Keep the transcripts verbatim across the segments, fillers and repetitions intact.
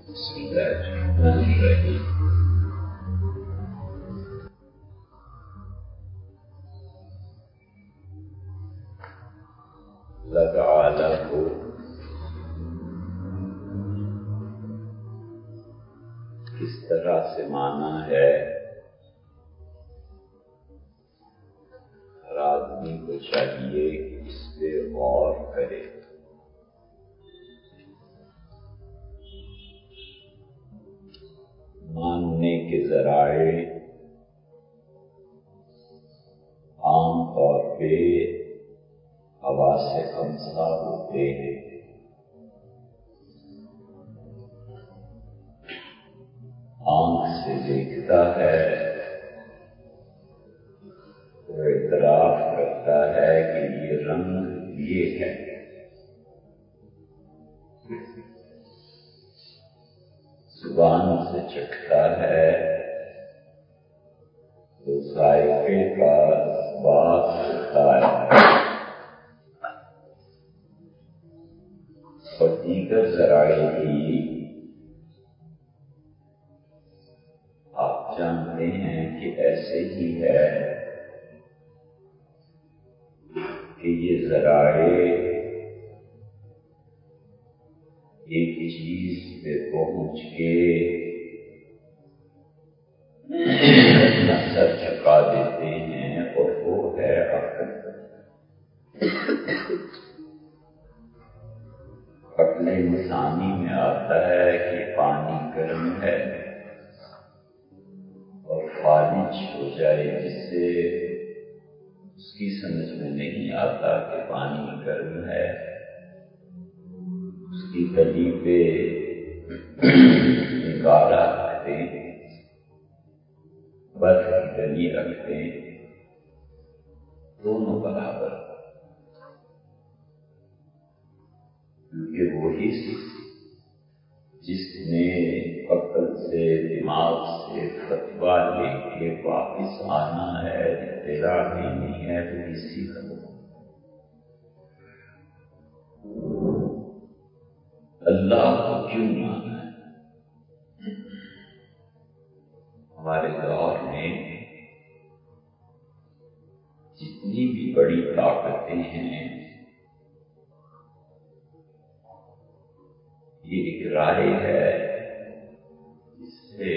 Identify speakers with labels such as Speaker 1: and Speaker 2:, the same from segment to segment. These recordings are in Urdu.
Speaker 1: بسم الله الرحمن الرحیم. اللہ تعالیٰ کو کس طرح سے مانا ہے، ہر آدمی کو چاہیے کہ اس پہ غور کرے. ماننے کے ذرائع عام طور پہ حواس خمسہ ہوتے ہیں. آنکھ سے دیکھتا ہے تو اعتراف کرتا ہے کہ یہ رنگ یہ ہے. زبان سے چکھتا ہے تو ذائقے کا اثبات ہوتا ہے، اور دیگر ذرائع بھی آپ جانتے ہیں کہ ایسے ہی ہے کہ یہ ذرائع ایک چیز پہ پہنچ کے اپنا سر جھکا دیتے ہیں، اور وہ ہے عقل. عقل انسانی میں آتا ہے کہ پانی گرم ہے اور فالج ہو جائے، جس سے اس کی سمجھ میں نہیں آتا کہ پانی گرم ہے. اس کی گلی پہ نگارا رکھتے ہیں، برف کی گلی رکھتے ہیں، دونوں برابر، کیونکہ وہی جس نے عقل سے دماغ سے فتویٰ لے کے واپس آنا ہے، اطلاع دینی ہے، تو اسی کا اللہ کو کیوں مانا ہے. ہمارے دور میں جتنی بھی بڑی طاقتیں ہیں، یہ ایک رائے ہے جس سے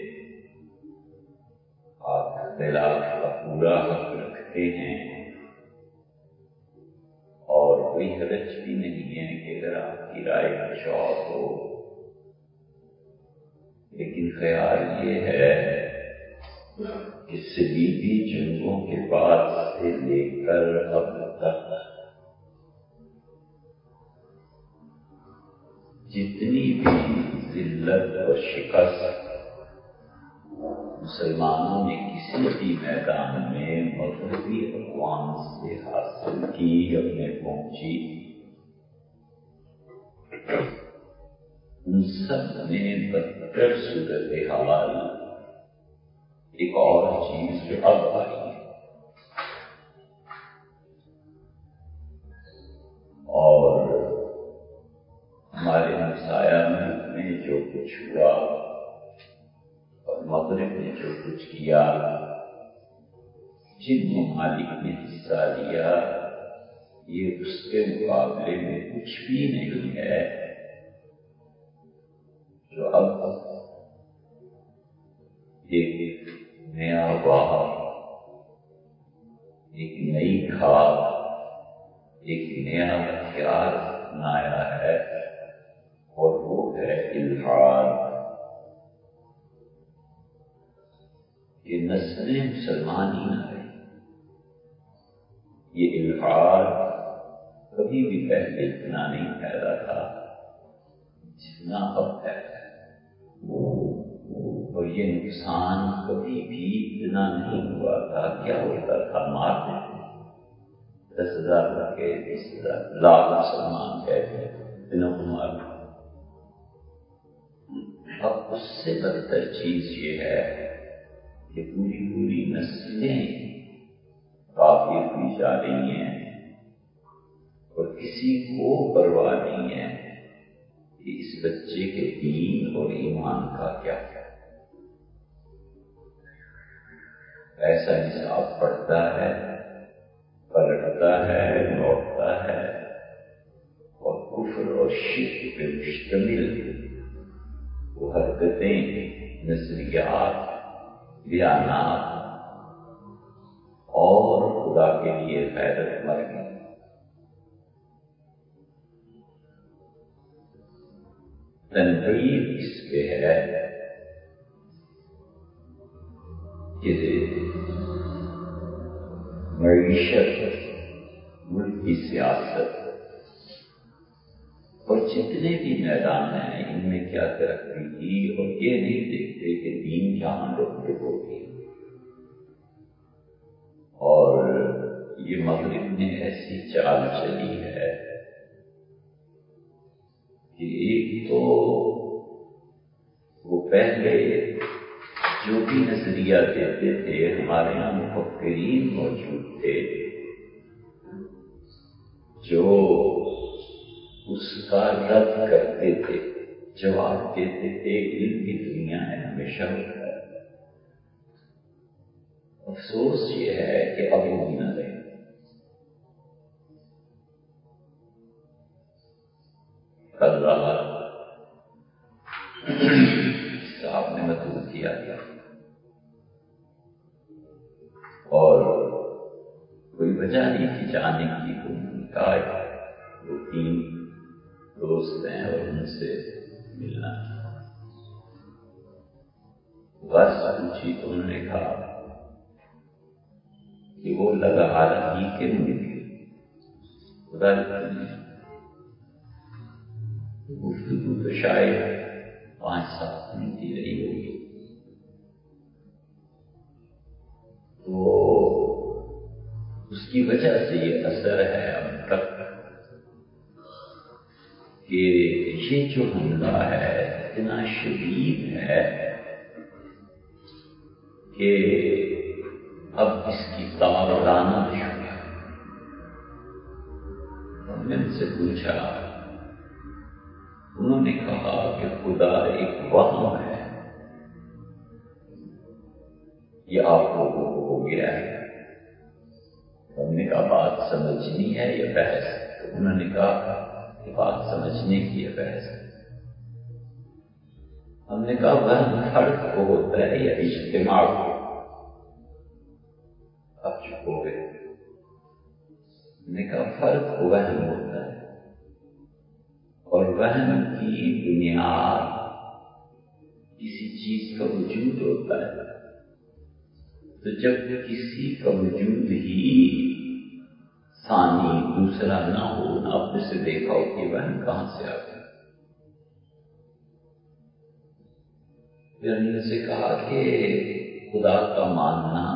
Speaker 1: آپ اختلاف کا پورا حق رکھتے ہیں، اور کوئی حرج بھی نہیں ہے کہ اگر آپ کی رائے کچھ اور ہو. لیکن خیال یہ ہے کہ صلیبی جنگوں کے بعد سے لے کر اب تک جتنی بھی ذلت اور شکست مسلمانوں نے کسی بھی میدان میں مغربی اقوام سے حاصل کی، اپنے پہنچی، ان سب میں بدتر صورتحال ایک اور چیز جو اب آئی ہے، اور ہمارے ہمسایہ ملک میں جو کچھ ہوا اور مغرب نے جو کچھ کیا، جن ممالک نے حصہ لیا، یہ اس کے مقابلے میں کچھ بھی نہیں ہے جو اب ایک نیا باہر، ایک نئی کھاد، ایک نیا ہتھیار بنایا ہے، اور وہ ہے الحاد. یہ نسلیں مسلمانی نہ رہی. یہ الحاد کبھی بھی پہلے اتنا نہیں پھیلا تھا جتنا اب پھیلا ہے، اور یہ نقصان کبھی بھی اتنا نہیں ہوا تھا. کیا ہوتا تھا؟ مار دیتے، دس ہزار کے بیس ہزار لاکھ مسلمان کہتے دنوں کو مار. اب اس سے بدتر چیز یہ ہے کہ پوری پوری نسلیں کافر ہوئی جا رہی ہیں، اور کسی کو پرواہ نہیں ہے کہ اس بچے کے دین اور ایمان کا کیا ہے۔ ایسا نصاب پڑھتا ہے، پلٹتا ہے، لوٹتا ہے اور کفر اور شرک پہ مشتمل وہ حرکتیں، نظریات، بیانات اور خدا کے لیے غیرت مر گئی۔ تنقید اس پہ ہے کہ معیشت، ملک کی سیاست اور جتنے بھی میدان ہیں ان میں کیا ترقی کی، اور یہ نہیں دیکھتے کہ دین جہاں لوگ ہوگی۔ اور یہ مغرب میں ایسی چال چلی ہے کہ ایک تو وہ پہلے جو بھی نظریہ دیتے تھے، ہمارے یہاں مفکرین موجود تھے جو اس کا رد کرتے تھے، جواب دیتے تھے علم کی دنیا ہے ہمیشہ ہوتا ہے۔ افسوس یہ ہے کہ اب وہ بھی نہ رہے۔ کل رات صاحب نے مطلوب کیا گیا اور کوئی وجہ نہیں تھی جانے کی، تو کہا وہ تین دوست ہیں اور ان سے ملنا۔ بس پوچھی تو انہوں نے کہا کہ وہ لگا حالت ہی کے ملے خدا نے گفتگو تو شاید پانچ سات منٹ کی رہی ہوگی، تو اس کی وجہ سے یہ اثر ہے اب تک کہ یہ جو حملہ ہے اتنا شدید ہے کہ اب اس کی تاب لانا دشوار ہے۔ ہم نے ان سے پوچھا، انہوں نے کہا کہ خدا ایک وہم ہے، یہ آپ لوگوں کو ہو گیا ہے۔ ہم نے کہا بات سمجھنی ہے یا بحث؟ تو انہوں نے کہا کہ بات سمجھنے کی ہے بحث۔ ہم نے کہا وہم فرق کو ہوتا ہے یا اجتماع کو؟ اب چپ ہو گئے۔ ہم نے کہا فرق کو وہم ہوتا ہے، اور وہم کی بنیاد کسی چیز کا وجود ہوتا ہے، تو جب کسی کا وجود ہی ثانی دوسرا نہ ہو، نہ آپ نے سے دیکھا ہو کہ وہم کہاں سے آتا ہے۔ پھر ہم نے سے کہا کہ خدا کا ماننا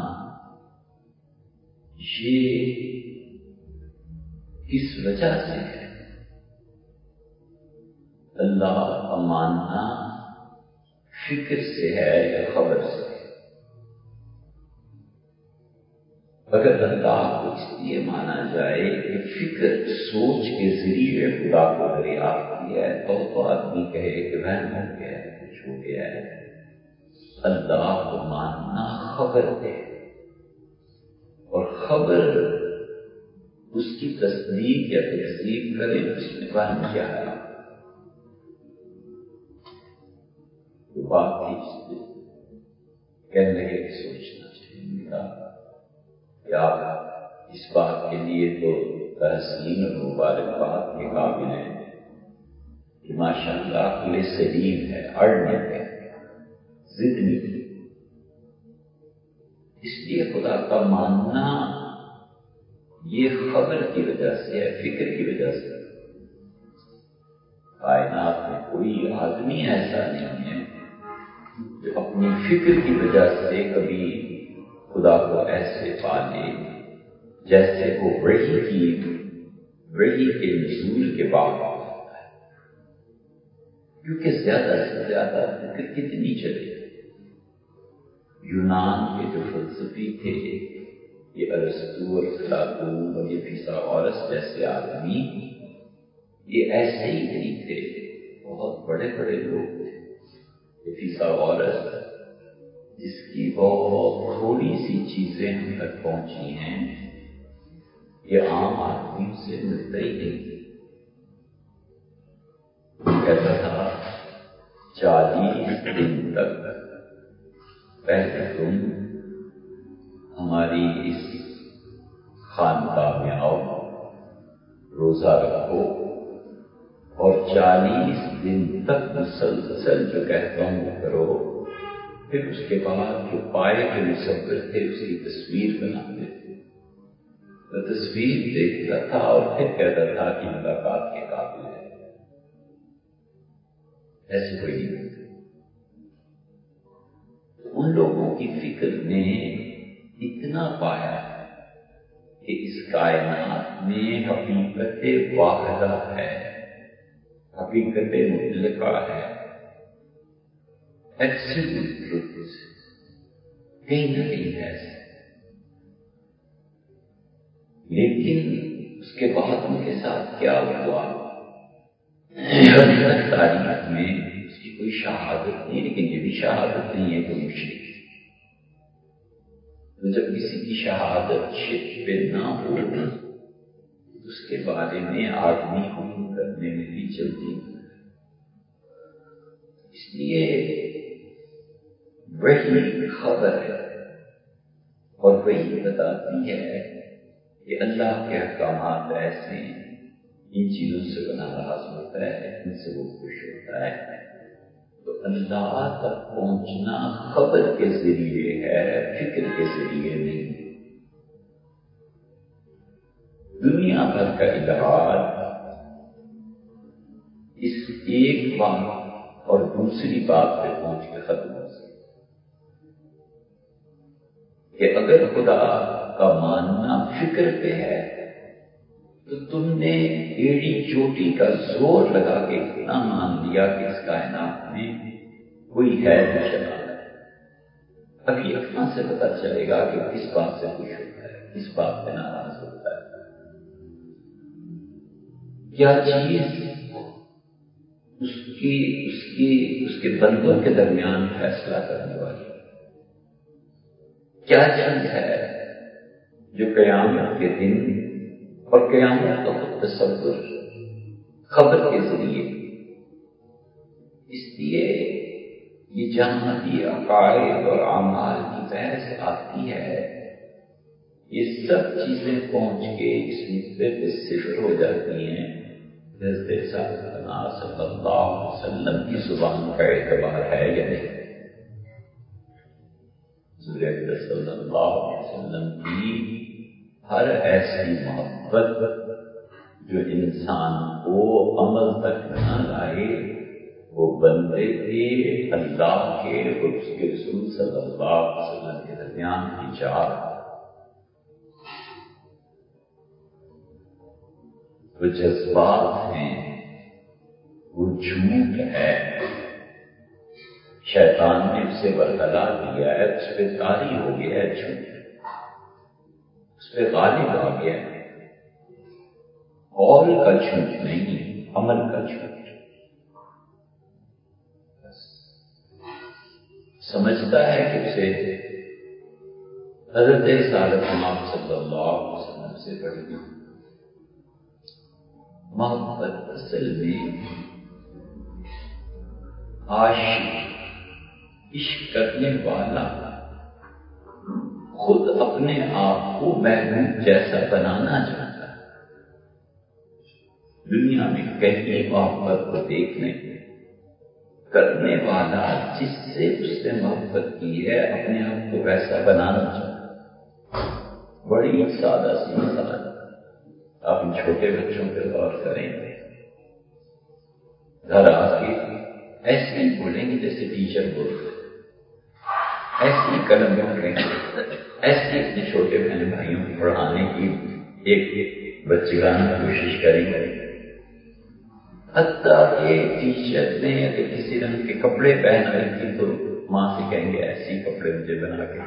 Speaker 1: یہ کس وجہ سے ہے؟ اللہ کا ماننا فکر سے ہے یا خبر سے ہے؟ اگر اللہ کو اس لیے مانا جائے کہ فکر سوچ کے ذریعے خدا کو دریافت کیا ہے، تو تو آدمی کہے کہ وہم ہو گیا ہے، کچھ ہو گیا ہے۔ اللہ کو ماننا خبر ہے، اور خبر اس کی تصدیق یا تکذیب کرے، اس میں وہم کیا ہے؟ تو بات تھی کہنے لگے کہ سوچنا چاہیے کہ آپ اس بات کے لیے تو تحسین اور مبارکباد کے قابل ہیں کہ ماشاء اللہ عقل سلیم ہے، اڑ نہیں ہے، ضد نہیں۔ اس لیے خدا کا ماننا یہ خبر کی وجہ سے ہے، فکر کی وجہ سے۔ کائنات میں کوئی آدمی ایسا نہیں ہے جو اپنی فکر کی وجہ سے کبھی خدا کو ایسے پالے جیسے وہ وحی کی وحی کے نزول کے بعد ہوتا ہے، کیونکہ زیادہ سے زیادہ فکر کتنی چلے۔ یونان کے جو فلسفی تھے، یہ ارسطو اور افلاطون اور یہ فیثاغورس جیسے آدمی، یہ ایسے ہی نہیں تھے، بہت بڑے بڑے لوگ تھے. ایسا عورت جس کی بہت تھوڑی سی چیزیں ہم تک پہنچی ہیں، یہ عام آدمی سے ملتا ہی نہیں. کہتا تھا چالیس دن تک پہلے تم ہماری اس خانقاہ میں آؤ، روزہ رکھو، اور چالیس دن تک مسلسل جو کہتا ہوں وہ کرو. پھر اس کے بعد جو پائے کے مصور تھے اس کی تصویر بناتے تھے، تو تصویر دیکھتا تھا اور پھر کہتا تھا کہ ملاقات کے قابل ہے. ایسے کوئی نہیں. ان لوگوں کی فکر نے اتنا پایا کہ اس کائنات میں حقیقت واحدہ ہے، حقیقت مطلقہ ہے، ایبسولوٹ ٹروتھ کہیں نہ کہیں ہے. لیکن اس کے بعد ان کے ساتھ کیا ہوا؟ تاریخ میں اس کی کوئی شہادت نہیں، لیکن یہ بھی شہادت نہیں ہے کہ مشرک. تو جب کسی کی شہادت شرک پہ نہ ہو اس کے بارے میں آدمی حکم کرنے میں بھی جلدی. اس لیے وہی خبر ہے اور وہی بتاتی ہے کہ اللہ کے احکامات ایسے ہیں، ان چیزوں سے بنا راز ہوتا ہے، ان سے وہ خوش ہوتا ہے. تو اللہ تک پہنچنا خبر کے ذریعے ہے، فکر کے ذریعے نہیں. دنیا بھر کا اتحاد اس ایک بات اور دوسری بات پہ پہنچ کے ختم ہو سکے کہ اگر خدا کا ماننا فکر پہ ہے تو تم نے ایڑی چوٹی کا زور لگا کے اتنا مان لیا کہ اس کائنات میں کوئی ہے جو چلا ہے. ابھی اپنا سے پتا چلے گا کہ کس بات سے خوش ہوتا ہے، کس بات پہ ناراض ہوتا ہے. کیا چیز اس کی اس کی اس کے بندوں کے درمیان فیصلہ کرنے والی، کیا چیز ہے جو قیامت کے دن اور قیامت کا خود تصور خبر کے ذریعے. اس لیے یہ جہاں بھی عقائد اور اعمال کی بحث آتی ہے، یہ سب چیزیں پہنچ کے اس نقطے پہ صفر ہو جاتی ہیں. حضرت سیدنا صلی اللہ علیہ وسلم کی زبان کا اعتبار ہے یا نہیں؟ حضرت صلی اللہ علیہ وسلم کی ہر ایسی محبت جو انسان کو عمل تک نہ لائے وہ بندے تھے اللہ کے اور اس کے رسول صلی اللہ علیہ وسلم کے درمیان کی جار. وہ جذبات ہیں، وہ جھوٹ ہے. شیطان نے اسے برگلا دیا ہے، اس پہ طاری ہو گیا ہے جھوٹ، اس پہ غالب آ گیا ہے. قول کا جھوٹ نہیں، عمل کا جھوٹ. سمجھتا ہے کہ اسے حضرت سعادت امام صلی اللہ علیہ وسلم سے بڑی محبت اصل میں عاشق، عشق کرنے والا خود اپنے آپ کو محبوب جیسا بنانا چاہتا ہے. دنیا میں کہیں محبت کو دیکھنے کرنے والا جس سے اس نے محبت کی ہے اپنے آپ کو ویسا بنانا چاہتا ہے. بڑی سادہ سی مثال آپ ان چھوٹے بچوں پہ غور کریں. گھر آ کے ایسے ہی بولیں گے جیسے ٹیچر بولتے، ایسی ہی قلم پکڑیں گے، ایسے اپنے چھوٹے بہن بھائیوں کو پڑھانے کی ایک بچگانہ کوشش کریں گے. حتیٰ کہ ٹیچر نے اگر کسی رنگ کے کپڑے پہن رکھے تو ماں سے کہیں گے ایسے ہی کپڑے مجھے بنا کے.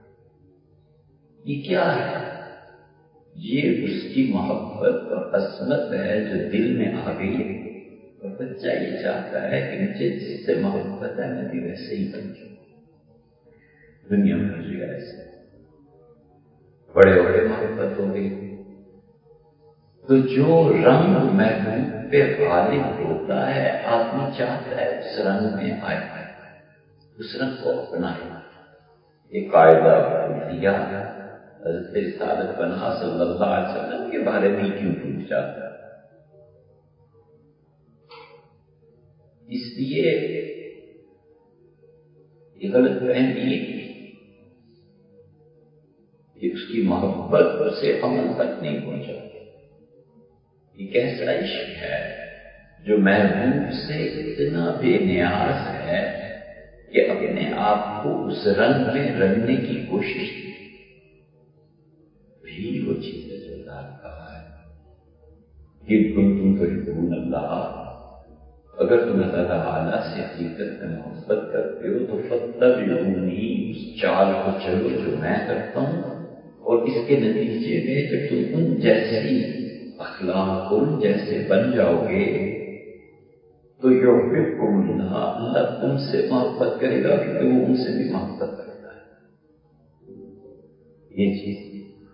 Speaker 1: یہ کیا ہے؟ یہ اس کی محبت اور عصمت ہے جو دل میں آ گئی ہے اور بچہ یہ چاہتا ہے کہ مجھے جس سے محبت ہے میں بھی ویسے ہی بن جاؤں. دنیا میں مجھے ایسے بڑے بڑے محبت ہو گئی تو جو رنگ محبوب پہ غالب ہوتا ہے آدمی چاہتا ہے اس رنگ میں آئے, اس رنگ کو اپنائے. ایک قاعدہ دیا حضرت رسالت بنا صلی اللہ علیہ وسلم کے بارے میں کیوں پوچھ جاتا ہے؟ اس لیے یہ غلط فہمی کہ اس کی محبت سے عمل تک نہیں پہنچا. یہ کیسا عشق ہے جو محبوب سے اتنا بے نیاز ہے کہ اپنے آپ کو اس رنگ میں رنگنے کی کوشش کی. بھی وہ چیز ہے جو اللہ نے کہا ہے کہ کنتم تحبون اللہ, اگر تم اللہ تعالیٰ سے حقیقت میں محبت کرتے ہو تو فاتبعونی, اس چال کو چلو جو میں کرتا ہوں, اور اس کے نتیجے میں جب تم ان جیسی اخلاق ان جیسے بن جاؤ گے تو یحببکم اللہ, اللہ تم سے محبت کرے گا کیونکہ وہ ان سے بھی محبت کرتا ہے. یہ چیز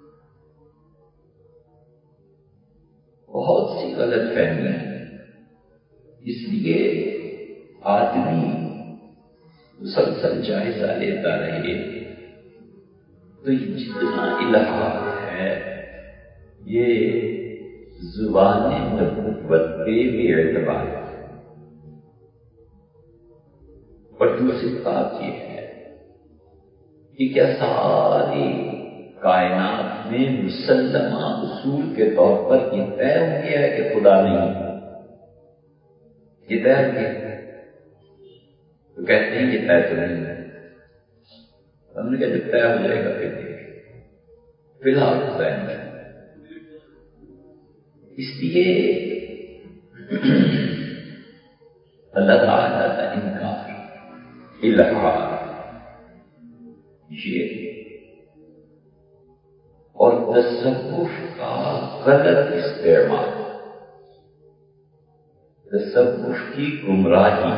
Speaker 1: بہت سی غلط فہمی ہے. اس لیے آدمی مسلسل جائزہ لیتا رہے تو یہ جتنا الہام ہے یہ زبان نبوت پہ بھی اعتبار ہے. اور دوسری بات یہ ہے کہ کیا ساری کائنات میں مسلمہ اصول کے طور پر یہ طے ہو گیا ہے کہ خدا نہیں, یہ طے ہو گیا تو کہتے ہیں یہ طے تو نہیں ہے. ہم نے کہا جب طے ہو جائے گا پھر دیکھ, فی الحال طے نہیں. اس لیے اللہ تعالیٰ کا انکار, الہاد, یہ اور تصوف کا غلط استعمال, تصوف کی گمراہی,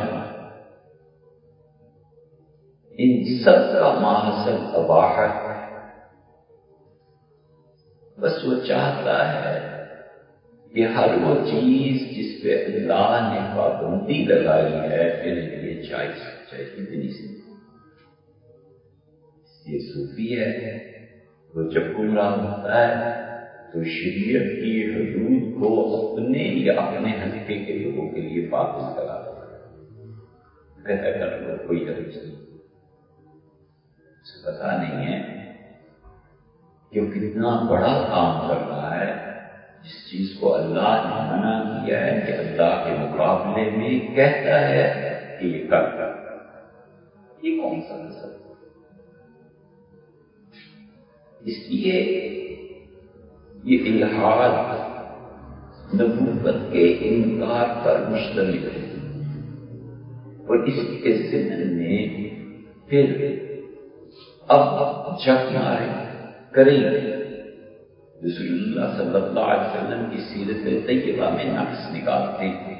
Speaker 1: ان سب کا محصل اباحت. بس وہ چاہتا ہے کہ ہر وہ چیز جس پہ اللہ نے پابندی لگائی ہے میرے لیے جائز چاہیے اتنی سی. یہ صوفی ہے, وہ جب گمراہ ہوتا ہے تو شریعت کی حدود کو اپنے یا اپنے حلقے کے لوگوں کے لیے پابند کرا کہتا کر لو, کوئی حرج نہیں. اسے پتا نہیں ہے کہ وہ کتنا بڑا کام کر رہا ہے. جس چیز کو اللہ نے منع کیا ہے کہ اللہ کے مقابلے میں کہتا ہے کہ یہ کر کر, یہ کون سا نظر. اس لیے یہ الہاد نبوت کے انکار پر مشتمل ہے, اور اس کے ضمن میں پھر اب جھک مارے کریں رسول اللہ صلی اللہ علیہ وسلم کی سیرت طیبہ میں نقص نکالتے ہیں.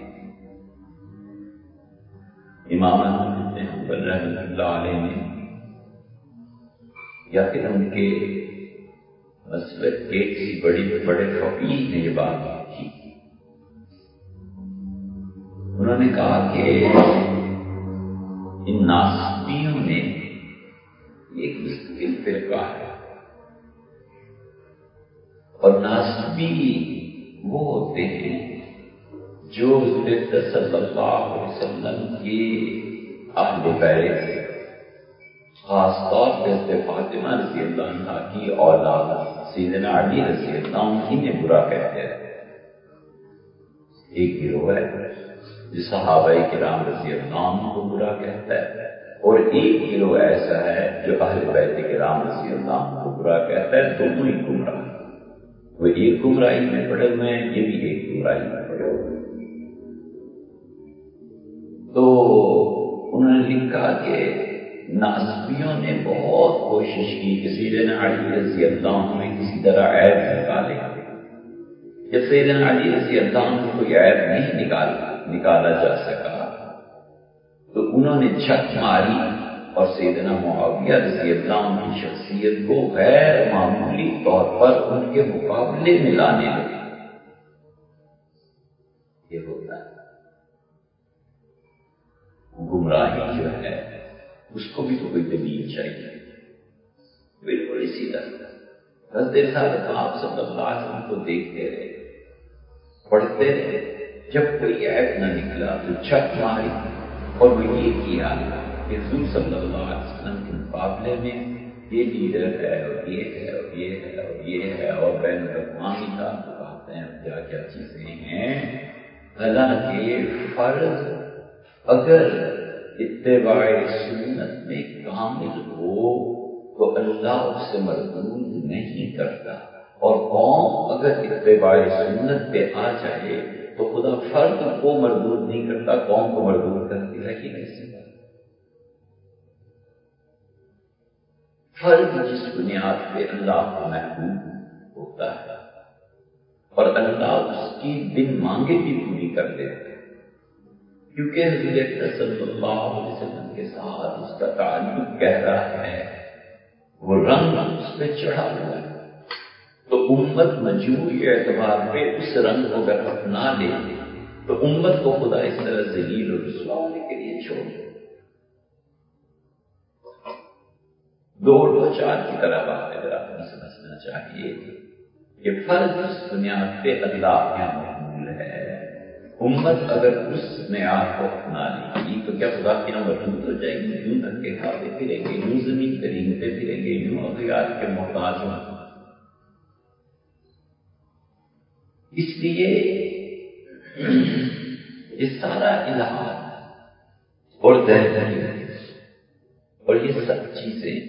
Speaker 1: امام احمد بن حنبل رحمۃ اللہ علیہ نے یا پھر ان کے مسلک کے کسی بڑی بڑے فقیہ نے یہ بات کی. انہوں نے کہا کہ ان ناسبیوں نے ایک مستقل فرقہ ہے, اور ناسبی وہ ہوتے ہیں جو حضرت صلی اللہ علیہ وسلم کی اہل بیت, خاص طور پہ حضرت فاطمہ رضی اللہ عنہا کی اولاد سیدنا علی رضی اللہ عنہ انہیں برا کہتے ہیں. ایک گروہ ہے جو صحابہ کرام رضی اللہ عنہ کو برا کہتا ہے, اور ایک گروہ ایسا ہے جو اہل بیت کرام رضی اللہ عنہ کو برا کہتا ہے. دونوں ہی گمراہ, وہ ایک گمراہی میں پڑے ہوئے ہیں, یہ بھی ایک گمراہی میں پڑے ہوئے ہیں. تو انہوں نے لکھا کہ ناسبیوں نے بہت کوشش کی کہ سیدنا علی رضی اللہ عنہ میں کسی طرح عیب نکالے. جب سیدنا علی رضی اللہ عنہ کوئی عیب نہیں نکالا نکالا جا سکا تو انہوں نے چھت ماری اور سیدنا معاویہ رضی اللہ عنہ کی شخصیت کو غیر معمولی طور پر ان کے مقابلے میں لانے لگے. یہ ہوتا ہے گمراہی جو ہے اس کو بھی تو کوئی دلیل چاہیے. بالکل اسی طرح حضرت آپ صلی اللہ علیہ وسلم کو دیکھتے رہے, پڑھتے رہے, جب کوئی عیب نہ نکلا تو چھت ماری اور وہ یہ کیا کہ حضور صلی اللہ علیہ وسلم کے مقابلے میں یہ لیڈر ہے اور یہ ہے اور یہ ہے اور یہ ہے اور بین الاقوامی تعلقات ہیں اور کیا کیا چیزیں ہیں. حالانکہ فرض اگر اتباع سنت میں کامل ہو تو اللہ اس سے مردود نہیں کرتا, اور قوم اگر اتباع سنت پہ آ جائے تو خدا فرد کو مردود نہیں کرتا, قوم کو مردود کرتی ہے. کہ کیسے فرد جس بنیاد پہ اللہ کو محبوب ہوتا ہے اور اللہ اس کی بن مانگے بھی پوری کر دیتا ہے, کیونکہ حضرت صلی اللہ علیہ وسلم کے ساتھ اس کا تعلق گہرا ہے, وہ رنگ اس پہ چڑھا ہوا ہے, تو امت مجموعی اعتبار پہ اس رنگ کو اگر اپنا لے تو امت کو خدا اس طرح ذلیل اور رسوا ہونے کے لیے چھوڑ دے. دو دو چار کی طرح بات اگر آپ نے سمجھنا چاہیے کہ فرض اس بنیاد پہ اللہ کیا محمول ہے, امت اگر اس معیار کو اپنا لے گی تو کیا خدا کی یہاں مردود ہو جائے گی؟ یوں دھکے کھاتے پھریں گے, یوں زمین پہ رینگتے پھریں گے, یوں اغیار کے محتاج ہوں. اس لیے یہ سارا الہات اور دہلی اور یہ سب چیزیں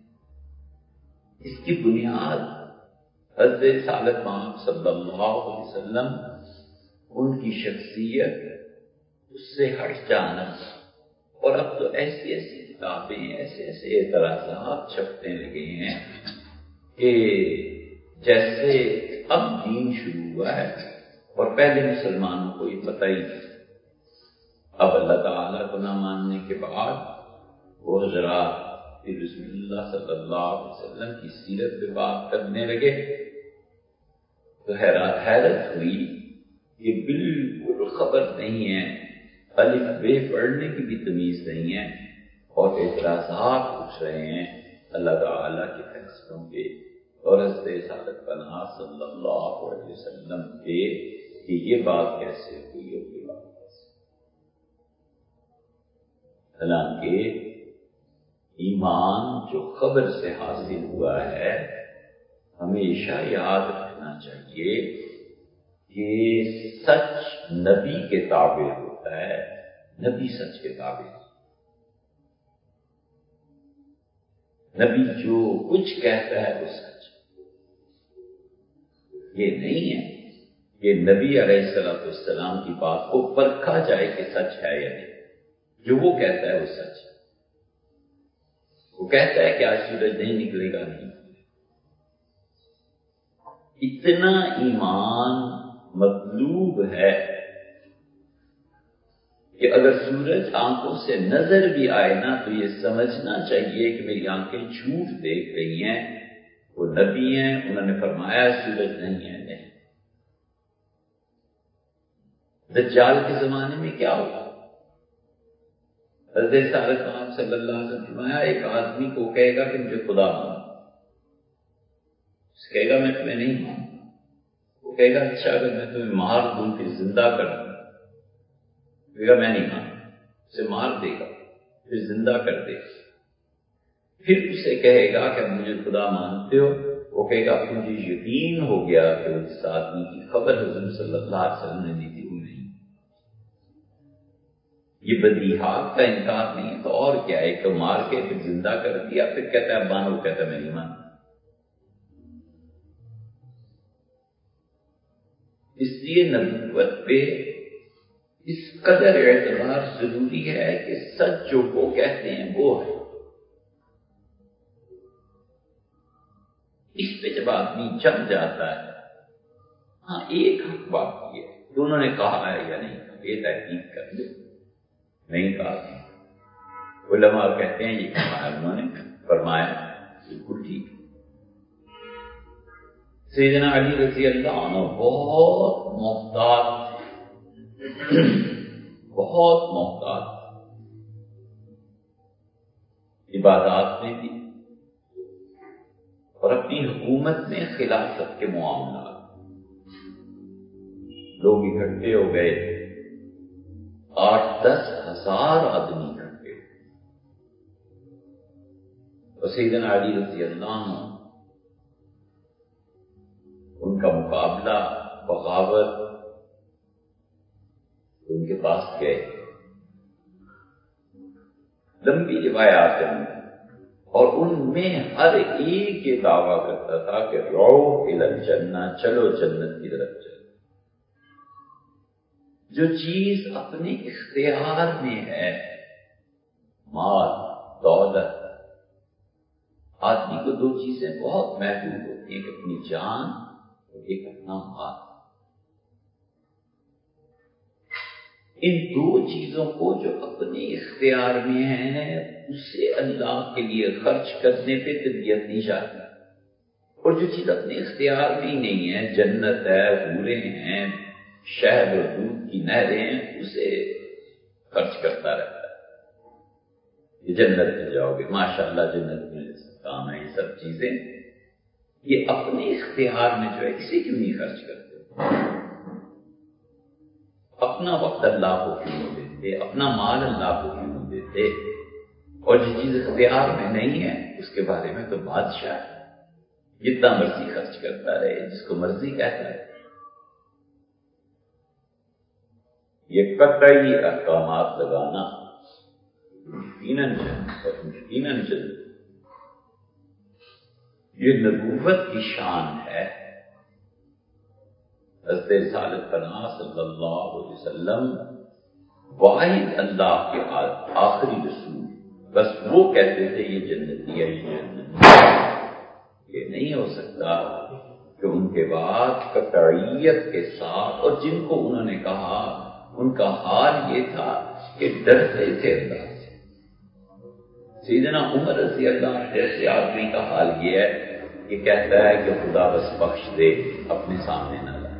Speaker 1: اس کی بنیاد حضرت سالک پاک صلی اللہ علیہ وسلم, ان کی شخصیت, اس سے ہٹ جانا. اور اب تو ایسی ایسی کتابیں, ایسے ایسے اعتراضات چھپنے لگے ہیں کہ جیسے اب دین شروع ہوا ہے اور پہلے مسلمانوں کو یہ پتہ ہی نہیں. اب اللہ تعالیٰ کو نہ ماننے کے بعد وہ حضرات رسول اللہ صلی اللہ علیہ وسلم کی سیرت پہ بات کرنے لگے تو حیرت حیرت ہوئی کہ بالکل خبر نہیں ہے, الف بے پڑھنے کی بھی تمیز نہیں ہے, اور اعتراضات پوچھ رہے ہیں اللہ تعالیٰ کے فیصلوں پہ اور حضرت سعادت پناہ صلی اللہ علیہ وسلم پہ کہ یہ بات کیسے ہوئی اور یہ بات کیسے. حالانکہ ایمان جو خبر سے حاصل ہوا ہے ہمیشہ یاد رکھنا چاہیے کہ سچ نبی کے تابع ہوتا ہے, نبی سچ کے تابع. نبی جو کچھ کہتا ہے وہ سچ. یہ نہیں ہے کہ نبی علیہ الصلوۃ والسلام کی بات کو پرکھا جائے کہ سچ ہے یا نہیں. جو وہ کہتا ہے وہ سچ. وہ کہتا ہے کہ آج سورج نہیں نکلے گا, نہیں. اتنا ایمان مطلوب ہے کہ اگر سورج آنکھوں سے نظر بھی آئے نا تو یہ سمجھنا چاہیے کہ میری آنکھیں جھوٹ دیکھ رہی ہیں. وہ نبی ہیں, انہوں نے فرمایا سورج نہیں ہے. نہیں. دجال کے زمانے میں کیا ہوگا؟ حضرت سعادت پاک صلی اللہ علیہ وسلم فرمایا ایک آدمی کو کہے گا کہ مجھے خدا مان, اس کہے گا میں تمہیں نہیں مان. وہ کہے گا اچھا اگر میں تمہیں مار دوں پھر زندہ کر دوں, کہے گا میں نہیں مان. اسے مار دے گا پھر زندہ کر دے گا. پھر اسے کہے گا کہ مجھے خدا مانتے ہو؟ وہ کہے گا مجھے یقین ہو گیا کہ اس آدمی کی خبر حضور صلی اللہ علیہ وسلم نے دی تھی وہ نہیں. یہ بدیہات کا انکار نہیں تو اور کیا, ایک تو مار کے پھر زندہ کر دیا پھر کہتا ہے مانو, کہتا ہے میں نہیں مانتا. اس لیے نبوت پہ اس قدر اعتبار ضروری ہے کہ سچ جو وہ کہتے ہیں وہ ہے. اس پہ جب آدمی جم جاتا ہے, ہاں ایک حق بات یہ ہے کہ انہوں نے کہا ہے یا نہیں, یہ تحقیق کر لے. نہیں کہا. علماء کہتے ہیں یہ فرمایا انہوں نے فرمایا بالکل ٹھیک. سیدنا علی رضی اللہ عنہ بہت محتاط تھے، بہت محتاط عبادات میں بھی اور اپنی حکومت میں خلافت کے معاملات. لوگ اکٹھے ہو گئے، آٹھ دس ہزار آدمی اکٹھے. اور سیدنا علی رضی اللہ عنہ ان کا مقابلہ بغاوت ان کے پاس گئے. لمبی روایات ہیں اور ان میں ہر ایک یہ دعویٰ کرتا تھا کہ رو الی الجنہ، چلو جنت کی طرف چلو. جو چیز اپنے اختیار میں ہے، مال دولت، آدمی کو دو چیزیں بہت محدود ہوتی ہیں، ایک اپنی جان اور ایک اپنا مال. ان دو چیزوں کو جو اپنے اختیار میں ہے اسے اللہ کے لیے خرچ کرنے پہ طبیعت نہیں چاہتی، اور جو چیز اپنے اختیار میں ہی نہیں ہے، جنت ہے، حوریں ہیں، شہد اور دودھ کی نہریں ہیں، اسے خرچ کرتا رہتا ہے. یہ جنت میں جاؤ گے، ماشاءاللہ جنت میں کام ہے. یہ سب چیزیں یہ اپنے اختیار میں جو ہے اسے کیوں نہیں خرچ کرتے؟ اپنا وقت اللہ کو کیوں دیتے، اپنا مال اللہ کو کیوں دیتے؟ اور جو چیز اختیار میں نہیں ہے اس کے بارے میں تو بادشاہ جتنا مرضی خرچ کرتا رہے، جس کو مرضی کہتا ہے. یہ قطعی احکامات لگانا یقیناً جنت اور یقیناً جنت یہ نبوت کی شان ہے. حضرت رسالت پناہ صلی اللہ علیہ وسلم واحد اللہ کے آخری رسول، بس وہ کہتے تھے یہ جنتی ہے، یہ جنتی. یہ نہیں ہو سکتا کہ ان کے بعد قطعیت کے ساتھ، اور جن کو انہوں نے کہا ان کا حال یہ تھا کہ ڈرتے تھے اللہ سے. سیدنا عمر رضی اللہ عنہ جیسے آدمی کا حال یہ ہے کہ کہتا ہے کہ خدا بس بخش دے، اپنے سامنے نہ لائے.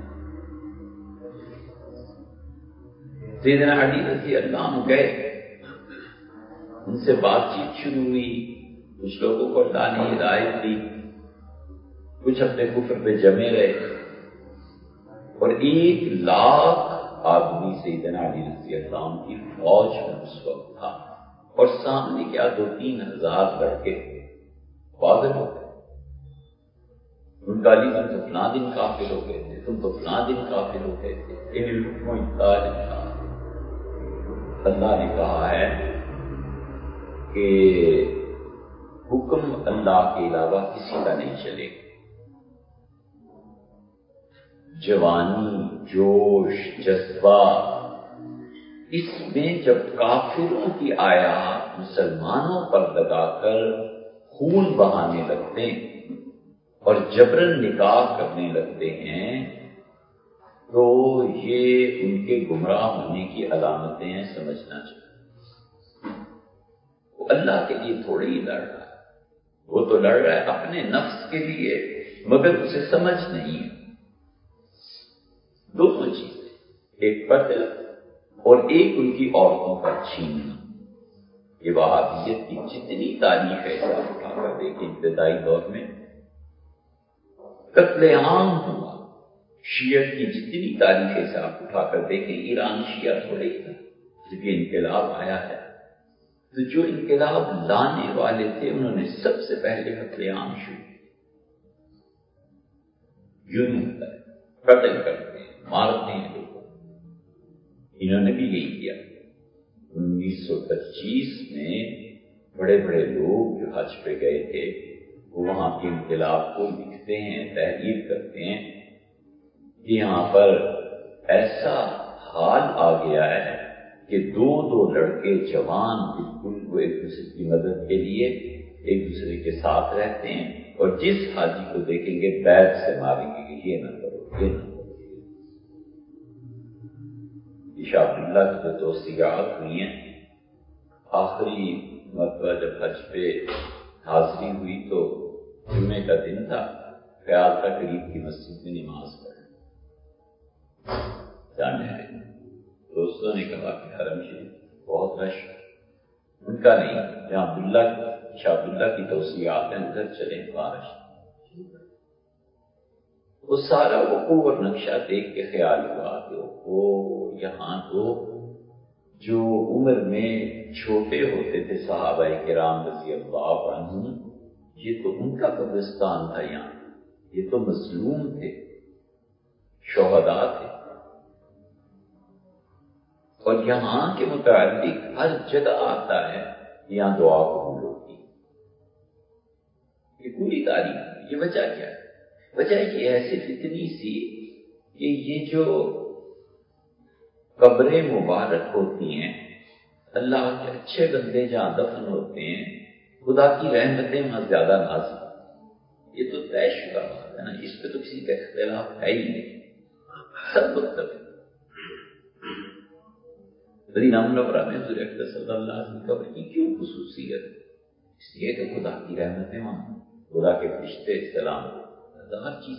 Speaker 1: سیدنا علی رضی اللہ عنہ گئے، ان سے بات چیت شروع ہوئی. کچھ لوگوں کو اللہ نے ہدایت دی، کچھ اپنے کفر پہ جمے رہے، اور ایک لاکھ آدمی سیدنا علی رضی اللہ عنہ کی فوج میں اس وقت تھا، اور سامنے کیا دو تین ہزار لڑکے پاگل ہو گئے. ان کا علی تم تو فلاں دن کافر ہو گئے تھے، تم تو فلاں دن کافر ہو گئے تھے. ان الحکم الا للہ، اللہ نے کہا ہے کہ حکم اللہ کے علاوہ کسی کا نہیں چلے گا. جوانی، جوش، جذبہ، اس میں جب کافروں کی آیات مسلمانوں پر لگا کر خون بہانے لگتے ہیں اور جبرن نکاح کرنے لگتے ہیں تو یہ ان کے گمراہ ہونے کی علامتیں ہیں، سمجھنا چاہیے. وہ اللہ کے لیے تھوڑی ہی لڑ رہا ہے، وہ تو لڑ رہا ہے اپنے نفس کے لیے، مگر اسے سمجھ نہیں ہے. دونوں چیزیں، ایک قتل اور ایک ان کی عورتوں کا چھیننا. یہ وہابیت کی جتنی تاریخ ہے آپ اٹھا کر دیکھیں، ابتدائی دور میں قتل عام ہوا. شیعہ کی جتنی تاریخ سے آپ اٹھا کر دیکھیں، ایران شیعہ تھوڑے ہی تھا. جب یہ انقلاب آیا ہے تو جو انقلاب لانے والے تھے انہوں نے سب سے پہلے قتل عام شروع کیا. یوں ہوتا ہے، قتل کرتے ہیں، مارتے ہیں لوگوں. انہوں نے بھی یہی کیا. انیس سو پچیس میں بڑے بڑے لوگ جو حج پہ گئے تھے وہ وہاں کے انقلاب کو لکھتے ہیں، تحریر کرتے ہیں کہ یہاں پر ایسا حال آ گیا ہے کہ دو دو لڑکے جوان بالکل وہ ایک دوسرے کی مدد کے لیے ایک دوسرے کے ساتھ رہتے ہیں، اور جس حاجی کو دیکھیں گے بیت سے ماریں گے کہ یہ نہ کرو، یہ نہ کرو. یہ شاہ عبداللہ کی جو توسیعات ہوئی ہیں، آخری مرتبہ جب حج پہ حاضری ہوئی تو جمعے کا دن تھا، خیال تھا قریب کی مسجد میں نماز پڑھیں جانے آئے۔ دوستوں نے کہا کہ حرم شریف بہت رش، ان کا نہیں، جہاں عبداللہ شاہ عبداللہ کی توسیعات ہیں ادھر چلیں بارش۔ وہ سارا وقوع اور نقشہ دیکھ کے خیال ہوا کہ وہ یہاں تو جو عمر میں چھوٹے ہوتے تھے صحابہ کرام رضی اللہ عنہم، یہ تو ان کا قبرستان تھا، یہاں یہ تو مظلوم تھے، شہداء تھے، اور یہاں کے متعلق ہر جگہ آتا ہے یہاں دعا قبول ہوتی۔ یہ پوری تاریخ، یہ وجہ کیا ہے؟ وجہ یہ ایسی فتنی سی کہ یہ جو قبریں مبارک ہوتی ہیں، اللہ کے اچھے بندے جہاں دفن ہوتے ہیں، خدا کی رحمتیں وہاں زیادہ نازل، یہ تو طے شدہ بات ہے نا، اس پہ تو کسی کا اختلاف ہے ہی نہیں، سب متفق۔ مدینہ منورہ میں حضور اکرم صلی اللہ علیہ وسلم قبر کی کیوں خصوصیت؟ اس لیے کہ خدا کی رحمتیں وہاں، خدا کے فرشتے سلام، ہر چیز،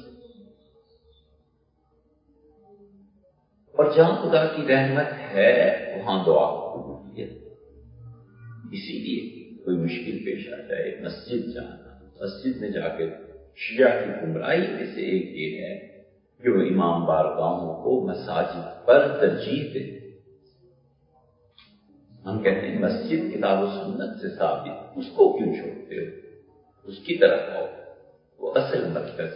Speaker 1: اور جہاں خدا کی رحمت ہے وہاں دعا قبولیت۔ اسی لیے کوئی مشکل پیش آ جائے، مسجد جانا، مسجد میں جا کے شیعہ کی گمراہی میں سے ایک یہ ہے کہ وہ امام بارگاہوں کو مساجد پر ترجیح دے۔ ہم کہتے ہیں مسجد کتاب و سنت سے ثابت، اس کو کیوں چھوڑتے ہو؟ اس کی طرف آؤ، وہ اصل مرکز۔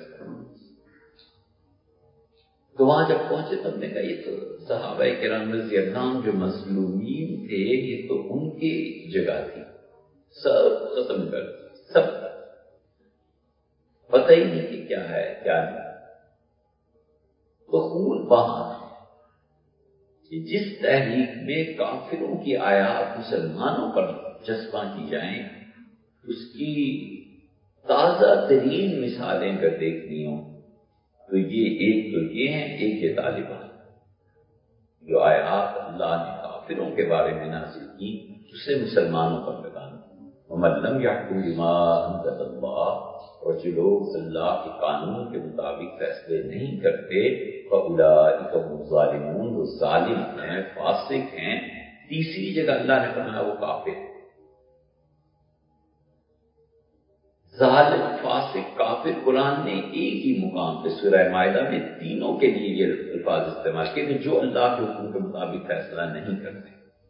Speaker 1: تو وہاں جب پہنچے تب نے کہا یہ تو صحابہ کرام رضی اللہ عنہم جو مظلومین تھے، یہ تو ان کی جگہ تھی، سب ختم کر دی، سب پتہ ہی نہیں کہ کیا ہے کیا نہیں۔ تو خون بہا، جس تحریک میں کافروں کی آیات مسلمانوں پر چسپاں کی جائیں، اس کی تازہ ترین مثالیں اگر دیکھنی ہوں تو یہ ایک تو یہ ہیں، ایک یہ طالبان، جو آیات اللہ نے کافروں کے بارے میں نازل کی اسے مسلمانوں پر لگانا، وَمَن لَّمْ يَحْكُم بِمَا أَنزَلَ اللَّهُ، اور جو لوگ اللہ کے قانون کے مطابق فیصلے نہیں کرتے، فَأُولَٰئِكَ هُمُ الظَّالِمُونَ، وہ ظالم ہیں، فاسق ہیں۔ تیسری جگہ اللہ نے فرمایا وہ کافر، ظالم، فاسق، کافر۔ قرآن نے ایک ہی مقام پہ سورہ مائدہ میں تینوں کے لیے یہ الفاظ استعمال کیے کہ جو اللہ کے حکم کے مطابق فیصلہ نہیں کرتے۔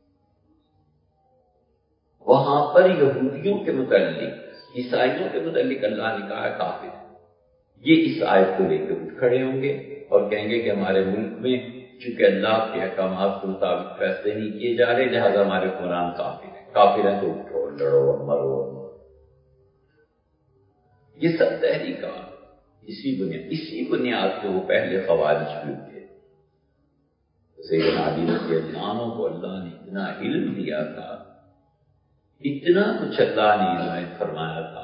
Speaker 1: وہاں پر یہودیوں کے متعلق، عیسائیوں کے متعلق اللہ نے کہا کافر، یہ اس آیت کو لے کے اٹھ کھڑے ہوں گے اور کہیں گے کہ ہمارے ملک میں چونکہ اللہ کے احکامات کے مطابق فیصلے نہیں کیے جا رہے لہذا ہمارے قرآن کافر ہے، کافر ہیں تو اٹھو، لڑو، مرو۔ یہ سب تحریکات اسی بنیاد اسی بنیاد پہ وہ پہلے خوارج بھی تھے۔ سیدنا علی رضی اللہ عنہ کو اللہ نے اتنا علم دیا تھا، اتنا کچھ اللہ نے عنایت فرمایا تھا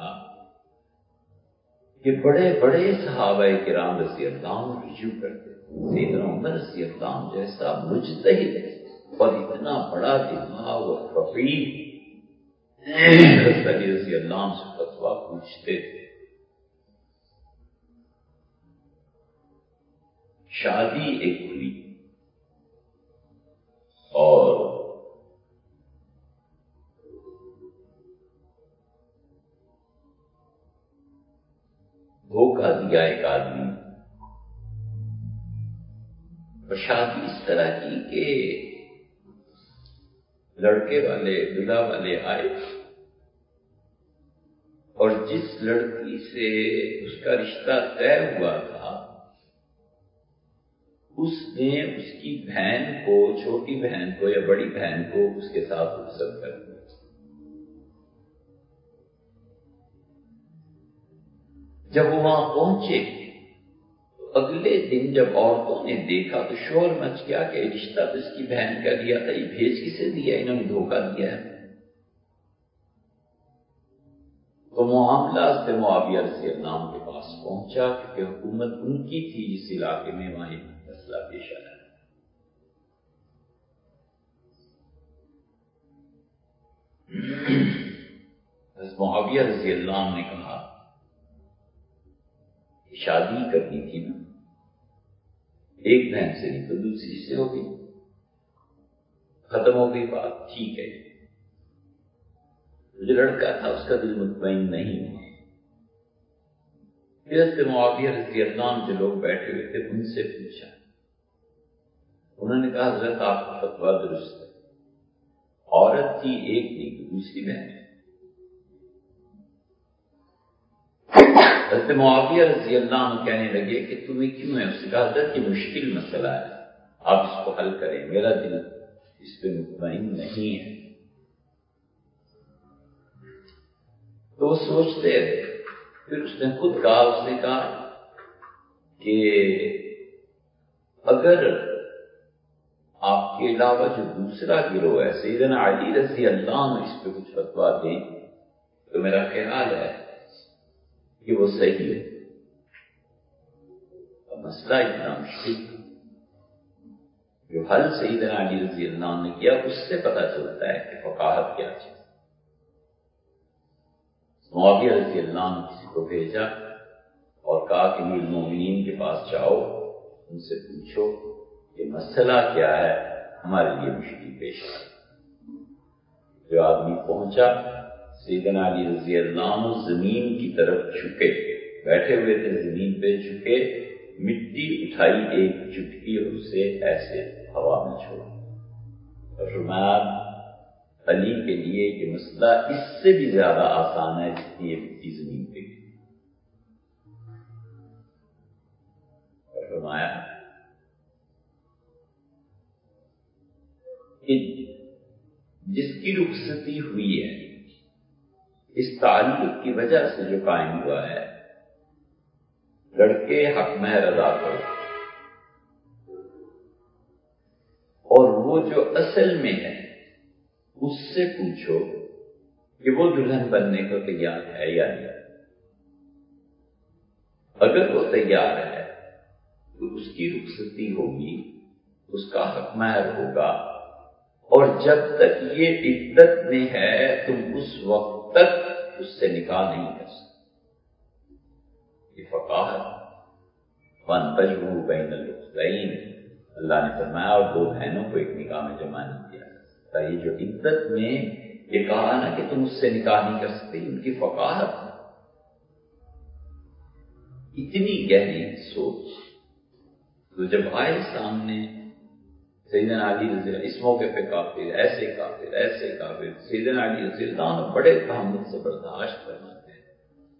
Speaker 1: کہ بڑے بڑے صحابہ کرام رضی اللہ عنہ رجوع کرتے، سیدنا عمر رضی اللہ عنہ جیسا مجتہد اور اتنا بڑا دماغ اور فقیہ حضرت علی رضی اللہ عنہ سے فتویٰ پوچھتے تھے۔ شادی ایک ہوئی اور دھوکہ دیا ایک آدمی، اور شادی اس طرح کی کہ لڑکے والے دلہا والے آئے اور جس لڑکی سے اس کا رشتہ طے ہوا تھا اس نے اس کی بہن کو، چھوٹی بہن کو یا بڑی بہن کو اس کے ساتھ رخصت کر دیا۔ جب وہ وہاں پہنچے تو اگلے دن جب عورتوں نے دیکھا تو شور مچ گیا کہ رشتہ تو اس کی بہن کا دیا تھا، یہ بھیج کسے دیا، انہوں نے دھوکہ دیا ہے۔ تو معاملہ سے معاویہ رضی اللہ عنہ کے پاس پہنچا کیونکہ حکومت ان کی تھی اس علاقے میں، وہاں مسئلہ پیش آیا۔ حضرت معاویہ رضی اللہ عنہ نے کہا شادی کرنی تھی نا، ایک بہن سے نہیں تو دوسری سے ہو گئی، ختم ہو گئی بات، ٹھیک ہے۔ جو لڑکا تھا اس کا دل مطمئن نہیں ہے۔ حضرت معاویہ رضی اللہ عنہ جو لوگ بیٹھے ہوئے تھے ان سے پوچھا، انہوں نے کہا حضرت آپ کا فتویٰ درست ہے، عورت تھی ایک نہیں دوسری بہن۔ حضرت معاویہ رضی اللہ عنہ کہنے لگے کہ تمہیں کیوں ہے؟ اس نے کہا حضرت یہ مشکل مسئلہ ہے، آپ اس کو حل کریں، میرا دل اس پہ مطمئن نہیں ہے۔ تو وہ سوچتے رہے، پھر اس نے خود کہا، اس نے کہا کہ اگر آپ کے علاوہ جو دوسرا گروہ ہے سیدنا علی رضی اللہ عنہ اس پہ کچھ فتویٰ دیں تو میرا خیال ہے کہ وہ صحیح ہے۔ اب مسئلہ اتنا مشکل جو حل سیدنا علی رضی اللہ عنہ نے کیا اس سے پتہ چلتا ہے کہ فقاہت کیا چیز۔ معاویہ رضی اللہ عنہ کسی کو بھیجا اور کہا کہ امیر المومنین کے پاس جاؤ، ان سے پوچھو کہ مسئلہ کیا ہے، ہمارے لیے مشکل پیش آ رہی۔ جو آدمی پہنچا، سیدنا علی رضی اللہ عنہ زمین کی طرف جھکے، بیٹھے ہوئے تھے زمین پہ جھکے، مٹی اٹھائی ایک چٹکی اور اسے ایسے ہوا میں چھوڑا اور فرمایا علی کے لیے یہ مسئلہ اس سے بھی زیادہ آسان ہے جتنی یہ مٹی زمین پہ گئی۔ اور فرمایا کہ جس کی رخصتی ہوئی ہے اس تعلق کی وجہ سے جو قائم ہوا ہے، لڑکے حق مہر ادا کرو اور وہ جو اصل میں ہے اس سے پوچھو کہ وہ دلہن بننے کو تیار ہے یا نہیں۔ اگر وہ تیار ہے تو اس کی رخصتی ہوگی، اس کا حق مہر ہوگا، اور جب تک یہ عدت میں ہے تم اس وقت تک اس سے نکاح نہیں کر سکتے۔ یہ فقاہت وَانْتَجْمُعُوا بَيْنَ الْأُخْتَيْنِ، اللہ نے فرمایا اور دو بہنوں کو ایک نکاح میں جمع نہیں کیا۔ یہ جو عدت میں یہ کہا نا کہ تم اس سے نکاح نہیں کر سکتے، ان کی فقاہت اتنی گہری سوچ۔ تو جب آئے سامنے سیدنا علی رضی اللہ اس موقع پہ کافر، ایسے کافر ایسے کافر، سیدنا علی رضی اللہ عنہ بڑے تحمل سے برداشت فرماتے ہیں،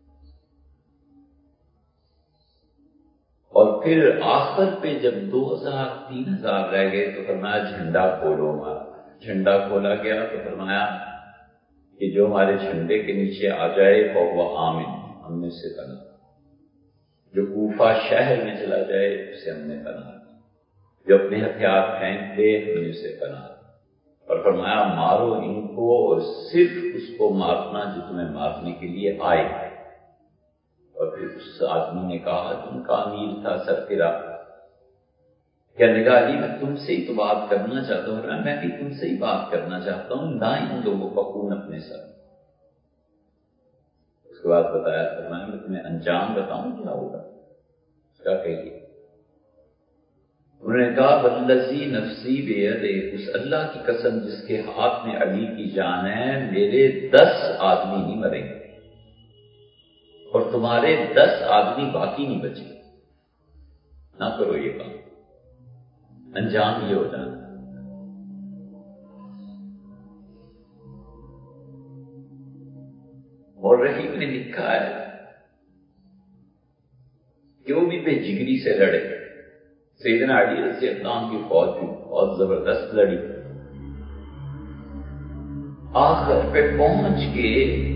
Speaker 1: اور پھر آخر پہ جب دو ہزار تین ہزار رہ گئے تو فرمایا جھنڈا کھولو ہمارا۔ جھنڈا کھولا گیا تو فرمایا کہ جو ہمارے جھنڈے کے نیچے آ جائے وہ آمن، ہم نے اسے پناہ، جو کوفہ شہر میں چلا جائے اسے ہم نے پناہ، جو اپنے ہتھیار پھینک دے ہم نے اسے پناہ، اور فرمایا مارو ان کو اور صرف اس کو مارنا جو تمہیں مارنے کے لیے آئے۔ اور پھر اس آدمی نے کہا تم کا امیر تھا سر پھرا، کہنے لگا علی میں تم سے ہی تو بات کرنا چاہتا ہوں، میں بھی تم سے ہی بات کرنا چاہتا ہوں، نہ ان لوگوں کا خون اپنے سر۔ اس کے بعد بتایا فرمایا میں تمہیں انجام بتاؤں کیا ہوگا، کیا کہیے؟ انہوں نے کہا والذی نفسی بیدہ، اس اللہ کی قسم جس کے ہاتھ میں علی کی جان ہے، میرے دس آدمی نہیں مریں گے اور تمہارے دس آدمی باقی نہیں بچے، نہ کرو یہ کام، انجام یہ ہو جانا۔ اور رحیم نے لکھا ہے کہ وہ بھی بے جگری سے لڑے، سیدنا علی رضی اللہ عنہ کی فوج بھی بہت زبردست لڑی، آخر پہ پہنچ کے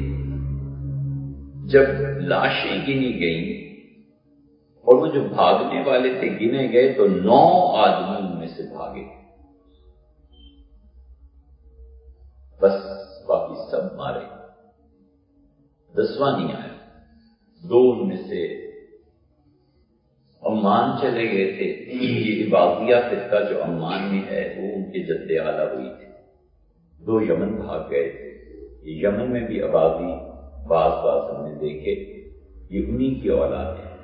Speaker 1: جب لاشیں گنی گئیں اور وہ جو بھاگنے والے تھے گنے گئے تو نو آدمی ان میں سے بھاگے، بس باقی سب مارے، دسواں نہیں آیا۔ دو ان میں سے عمان چلے گئے تھے، یہ عبادیہ فرقہ جو عمان میں ہے وہ ان کے جد اعلیٰ ہوئی تھی، دو یمن بھاگ گئے تھے، یمن میں بھی آبادی بعض بعض ہم نے دیکھے، یہ انہی کی اولاد ہے۔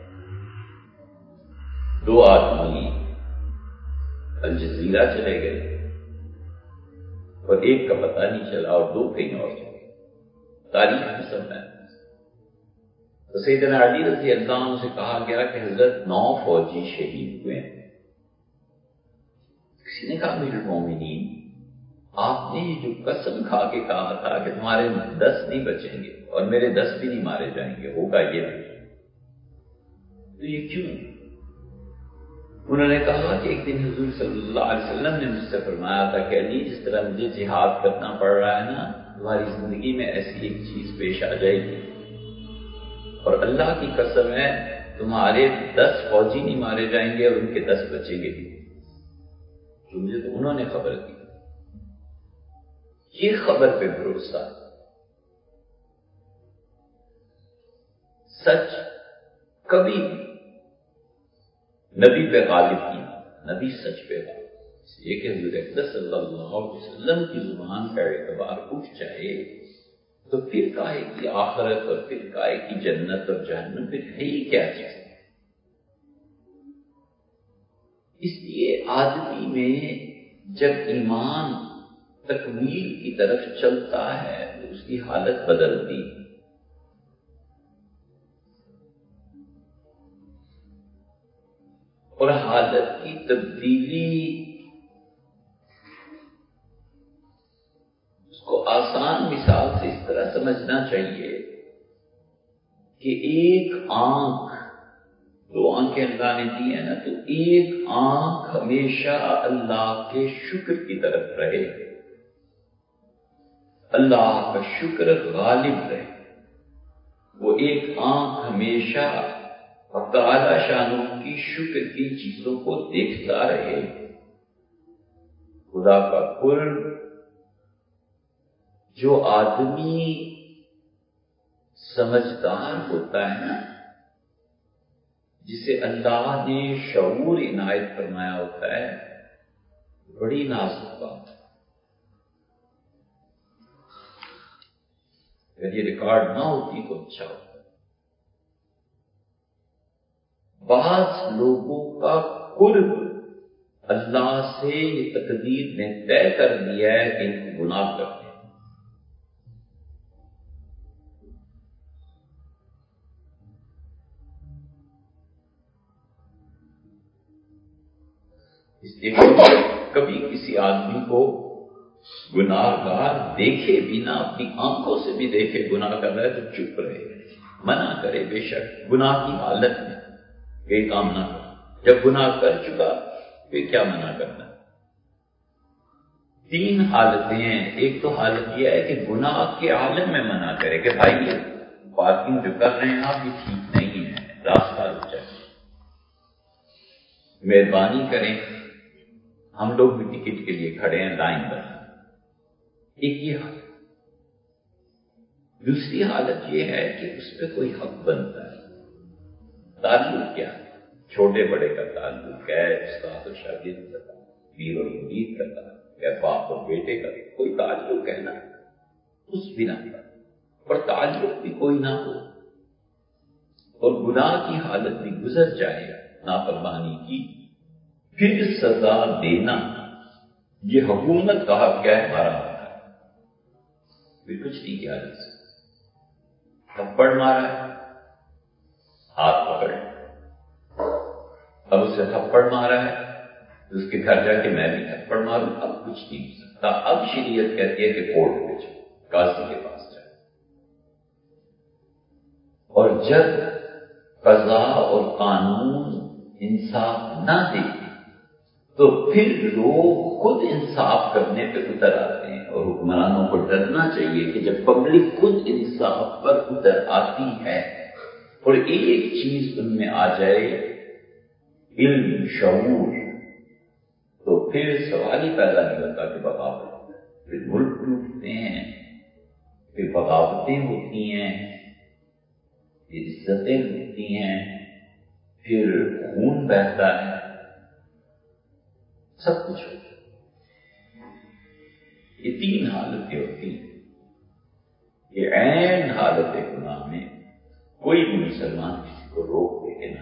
Speaker 1: دو آدمی الجزیرہ چلے گئے اور ایک کا پتہ نہیں چلا اور دو کہیں اور چلے گئے، تاریخ میں سب ہے۔ تو سیدنا علی رضی اللہ عنہ سے کہا گیا کہ حضرت نو فوجی شہید ہوئے ہیں۔ کسی نے کہا امیر المومنین، آپ نے جو قسم کھا کے کہا تھا کہ تمہارے دس نہیں بچیں گے اور میرے دس بھی نہیں مارے جائیں گے، ہوگا یہ نہیں، تو یہ کیوں؟ انہوں نے کہا کہ ایک دن حضور صلی اللہ علیہ وسلم نے مجھ سے فرمایا تھا کہ علی، جس طرح مجھے جہاد کرنا پڑ رہا ہے نا، تمہاری زندگی میں ایسی ایک چیز پیش آ جائے گی اور اللہ کی قسم ہے تمہارے دس فوجی نہیں مارے جائیں گے اور ان کے دس بچیں گے بھی۔ تو مجھے تو انہوں نے خبر دی، یہ خبر پہ بھروسہ، سچ کبھی بھی نبی پہ غالب نہیں، نبی سچ پہ غالب، اس لیے کہ حضور اقدس صلی اللہ علیہ وسلم کی زبان کا اعتبار اٹھ جائے تو پھر کہے کہ آخرت اور پھر کہے کہ جنت اور جہنم، پھر ہے ہی کیا چیز ہے؟ اس لیے آدمی میں جب ایمان تکمیل کی طرف چلتا ہے تو اس کی حالت بدلتی ہے۔ اور حالت کی تبدیلی اس کو آسان مثال سے اس طرح سمجھنا چاہیے کہ ایک آنکھ، دو آنکھیں اللہ نے دی ہیں نا، تو ایک آنکھ ہمیشہ اللہ کے شکر کی طرف رہے، اللہ کا شکر غالب رہے، وہ ایک آنکھ ہمیشہ اب تعالی شانوں کی شکر کی چیزوں کو دیکھتا رہے، خدا کا قرب جو آدمی سمجھدار ہوتا ہے نا، جسے اللہ نے شعور عنایت فرمایا ہوتا ہے، بڑی نازک بات ہے۔ اگر یہ ریکارڈ نہ ہوتی تو اچھا ہوتا۔ بعض لوگوں کا قرب اللہ سے یہ تقدیر نے طے کر دیا ہے کہ ان کو گناہ کرتے ہیں، اس لیے کبھی کسی آدمی کو گناہ گار دیکھے بھی نہ، اپنی آنکھوں سے بھی دیکھے گناہ کر رہا ہے تو چپ رہے، منع کرے بے شک گناہ کی حالت میں یہ کام نہ کر، جب گناہ کر چکا پھر کیا منع کرنا۔ تین حالتیں ہیں، ایک تو حالت یہ ہے کہ گناہ کے عالم میں منع کرے کہ بھائی یہ پارکنگ جو کر رہے ہیں آپ یہ ٹھیک نہیں ہے، راستہ رک جائے، مہربانی کریں، ہم لوگ بھی ٹکٹ کے لیے کھڑے ہیں لائن پر، ایک یہ حالت۔ دوسری حالت یہ ہے کہ اس پہ کوئی حق بنتا ہے، تعلق کیا ہے، چھوٹے بڑے کا تعلق ہے، استاد اور شاگرد کا، پیر اور مرید کا تعلق ہے، باپ اور بیٹے کا کوئی تعلق ہے نا، اس بنا پر اور تعلق بھی کوئی نہ ہو اور گناہ کی حالت بھی گزر جائے نافرمانی کی، پھر سزا دینا یہ حکومت کا حق ہے، ہمارا حق ہے، پھر کچھ نہیں کیا جا سکتا۔ تھپڑ مارا ہے، ہاتھ پکڑ، اب اسے تھپڑ مارا ہے تو اس کے گھر جا کے میں بھی تھپڑ ماروں، اب کچھ نہیں ہو سکتا۔ اب شریعت کہتی ہے کہ کورٹ پہ جاؤ، قاضی کے پاس جاؤ، اور جب قضا اور قانون انصاف نہ دے تو پھر لوگ خود انصاف کرنے پہ اتر آتے ہیں، اور حکمرانوں کو ڈرنا چاہیے کہ جب پبلک خود انصاف پر اتر آتی ہے اور ایک چیز ان میں آ جائے، علم، شعور، تو پھر سوال ہی پیدا نہیں ہوتا کہ بغاوت، پھر ملک ٹوٹتے ہیں، پھر بغاوتیں ہوتی ہیں، پھر عزتیں ہوتی ہیں، پھر خون بہتا ہے، سب کچھ ہوتا ہے۔ یہ تین حالتیں ہوتی ہیں۔ کہ عین حالت گناہ میں کوئی بھی مسلمان کسی کو روک دے کے نہ،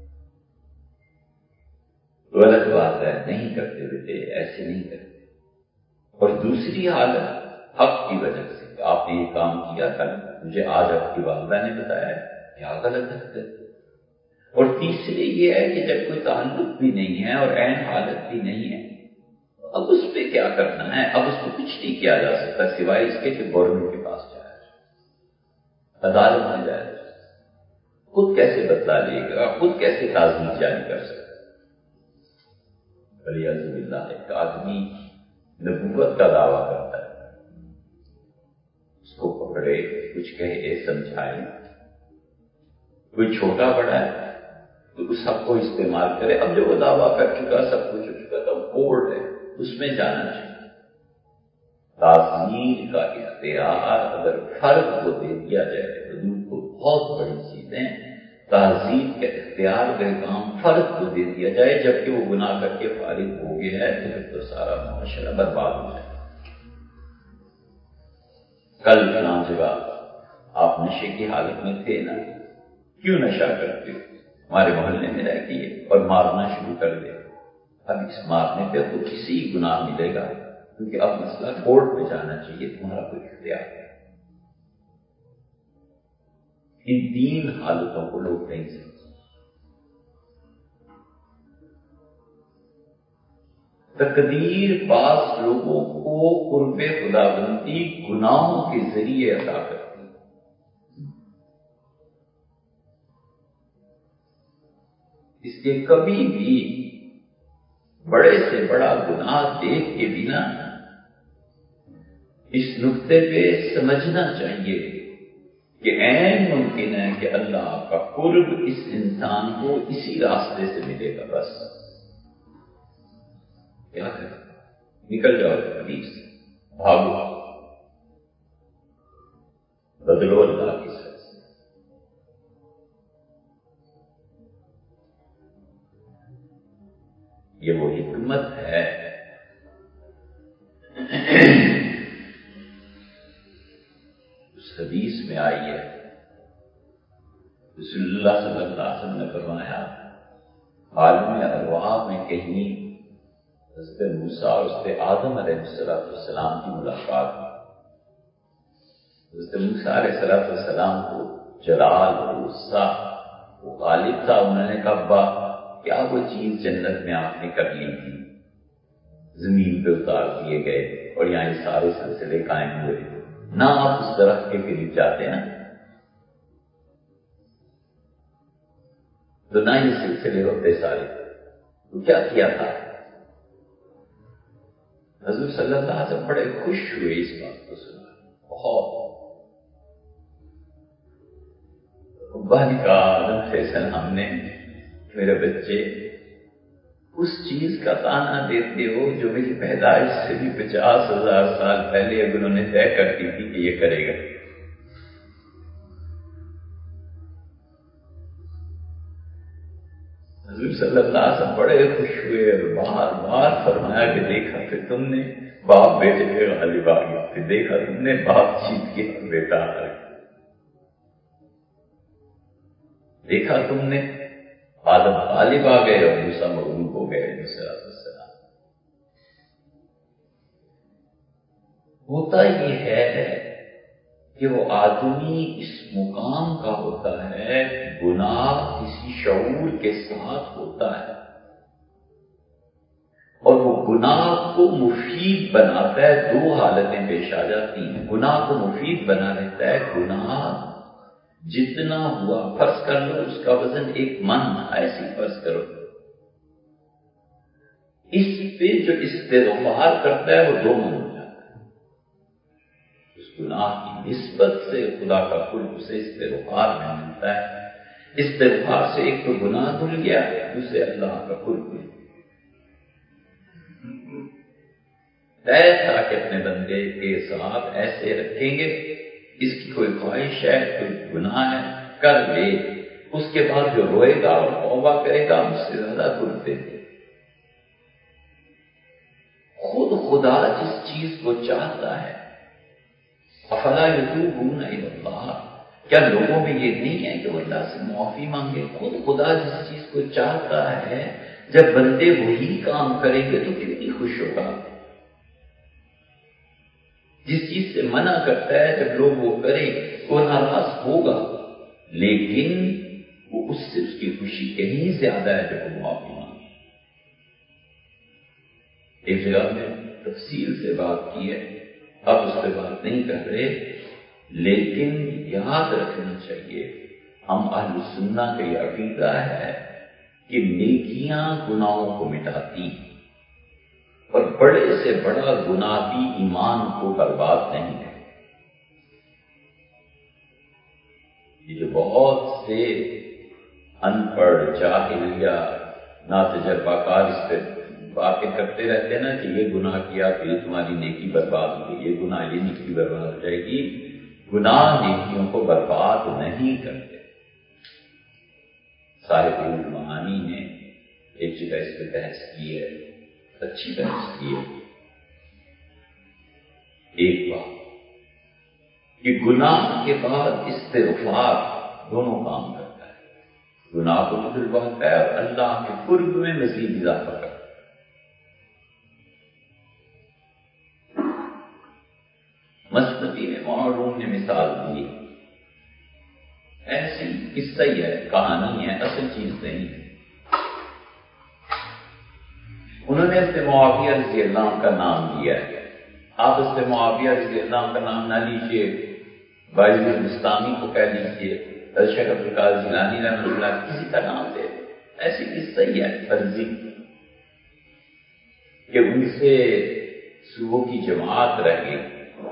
Speaker 1: غلط بات ہے، نہیں کرتے بیٹے، ایسے نہیں کرتے۔ اور دوسری حالت حق کی وجہ سے کہ آپ نے یہ کام کیا تھا، مجھے آج آپ کی والدہ نے بتایا ہے، کیا غلط ہے۔ اور تیسری یہ ہے کہ جب کوئی تعلق بھی نہیں ہے اور عین حالت بھی نہیں ہے، اب اس پہ کیا کرنا ہے؟ اب اس کو کچھ نہیں کیا جا سکتا سوائے اس کے کہ گورنمنٹ کے پاس جایا جائے، عدالت میں جایا جائے۔ خود کیسے بدلا لے گا، خود کیسے تعزیت جاری کر سکتا؟ ولیعوذ باللہ، ایک آدمی نبوت کا دعویٰ کرتا ہے، اس کو پکڑے، کچھ کہے، سمجھائے، کوئی چھوٹا بڑا ہے تو اس حق کو استعمال کرے۔ اب جو وہ دعویٰ کر چکا، سب کچھ ہو چکا تھا، کورٹ ہے، اس میں جانا چاہیے۔ تعزیر کا اختیار اگر فرد کو دے دیا جائے تو حدود کو بہت بڑی چیزیں، تعزیر کا اختیار اگر کام فرد کو دے دیا جائے جبکہ وہ گناہ کر کے فارغ ہو گیا ہے تو پھر تو سارا معاشرہ برباد ہو جائے۔ کل فلاں جگہ آپ نشے کی حالت میں تھے نا، کیوں نشہ کرتے ہو؟ ہمارے محلے میں رہ کے اور مارنا شروع کر دے۔ اب اس مارنے پہ تو کسی گناہ ملے گا، کیونکہ اب مسئلہ کورٹ میں جانا چاہیے، تمہارا کوئی اختیار ہے۔ ان تین حالتوں کو لوگ نہیں سمجھتے۔ تقدیر بعض لوگوں کو قرب خداوندی گناہوں کے ذریعے عطا کرتی ہے۔ اس لیے کبھی بھی بڑے سے بڑا گناہ دیکھ کے بنا اس نقطے پہ سمجھنا چاہیے کہ عین ممکن ہے کہ اللہ کا قرب اس انسان کو اسی راستے سے ملے گا۔ بس کیا کریں؟ نکل جاؤ حدیث سے، بھاگو، بدلو اللہ کی سر سے۔ یہ وہ حکمت ہے اس حدیث میں آئی ہے، رسول اللہ صلی اللہ علیہ وسلم نے فرمایا، عالم ارواح میں کہیں حضرت موسیٰ اور حضرت آدم علیہ السلام کی ملاقات ہوئی۔ حضرت موسیٰ علیہ السلام کو جلال و غصہ وہ غالب تھا، انہوں نے کہا با کیا وہ چیز جنت میں آپ نے کر لی تھی، زمین پہ اتار دیے گئے اور یہاں یہ سارے سلسلے قائم ہوئے، نہ آپ اس درخت کے قریب جاتے نا تو نہ یہ سلسلے ہوتے سارے، تو کیا کیا تھا؟ حضور صلی اللہ علیہ وسلم بڑے خوش ہوئے اس بات کو سنا، بہت بہن کا آدم علیہ السلام نے، میرے بچے اس چیز کا تانا دیتے ہو جو میری پیدائش سے بھی پچاس ہزار سال پہلے اب انہوں نے طے کر دی تھی کہ یہ کرے گا۔ حضور صلی اللہ علیہ وسلم بڑے خوش ہوئے اور بار بار فرمایا کہ دیکھا پھر تم نے باپ بیٹے کے غالب آ گئے، پھر دیکھا تم نے باپ جیت کے بیٹا آ گیا، دیکھا تم نے آدم غالب آ گئے اور موسیٰ مغلوب ہو گئے علیہ السلام۔ ہوتا یہ ہے کہ وہ آدمی اس مقام کا ہوتا ہے، گناہ کسی شعور کے ساتھ ہوتا ہے اور وہ گناہ کو مفید بناتا ہے۔ دو حالتیں پیش آ جاتی ہیں، گناہ کو مفید بنا لیتا ہے، گناہ جتنا ہوا فرض کر لو اس کا وزن ایک من ایسی فرض کرو، اس پہ جو استغفار کرتا ہے وہ دو من ہو جاتا ہے، اس گناہ کی نسبت سے خدا کا قرب اسے استغفار میں ملتا ہے۔ استغفار سے ایک تو گناہ دھل گیا، دوسرے اللہ کا قرب مل گیا۔ طے تھا کہ اپنے بندے کے ساتھ ایسے رکھیں گے، اس کی کوئی خواہش ہے، کوئی گناہ ہے، کر لے، اس کے بعد جو روئے گا اور توبہ کرے گا مجھ سے زیادہ قرب دے دے۔ خود خدا جس چیز کو چاہتا ہے افلا یتوبون الی اللہ، کیا لوگوں میں یہ نہیں ہے کہ وہ اللہ سے معافی مانگے؟ خود خدا جس چیز کو چاہتا ہے جب بندے وہی کام کریں گے تو کتنی خوش ہوگا۔ جس چیز سے منع کرتا ہے جب لوگ وہ کریں وہ ناراض ہوگا، لیکن وہ اس سے اس کی خوشی کہیں زیادہ ہے جب وہ معافی مانگے۔ ایک جگہ میں تفصیل سے بات کی ہے، اب اس پہ بات نہیں کر رہے، لیکن یاد رکھنا چاہیے ہم اہل سنہ کا یہ عقیدہ ہے کہ نیکیاں گناہوں کو مٹاتی ہیں، اور بڑے سے بڑا گناہ بھی ایمان کو برباد نہیں ہے۔ یہ جو بہت سے ان پڑھ جاہل یا ناتجربہ کار اس پہ باتیں کرتے رہتے ہیں نا کہ یہ گناہ کیا تو یہ تمہاری نیکی برباد ہوگی، یہ گناہ یہ نیکی برباد ہو جائے گی، گناہ نیکیوں کو برباد نہیں کرتے۔ صاحب المعانی نے ایک جگہ اس پہ بحث کی ہے، اچھی بحث کی ہے۔ ایک بات کہ گناہ کے بعد استغفار دونوں کام کرتا ہے، گناہ کو بھی دلواتا ہے اور اللہ کے قرب میں مزید اضافہ کرتا ہے۔ مسنوی میں معلوم نے مثال دی، ایسی قصہ ہی ہے، کہانی ہے، اصل چیز نہیں ہے۔ انہوں نے اس سے معاویہ رضی اللہ عنہ کا نام لیا ہے، آپ اس سے معاویہ رضی اللہ عنہ کا نام نہ لیجیے، باعث مستانی کو کہہ لیجیے، شیخ عبد القادر جیلانی رحمۃ اللہ کسی کا نام دے، ایسی قصہ ہی ہے فرضی کہ ان سے صبح کی جماعت رہ گئی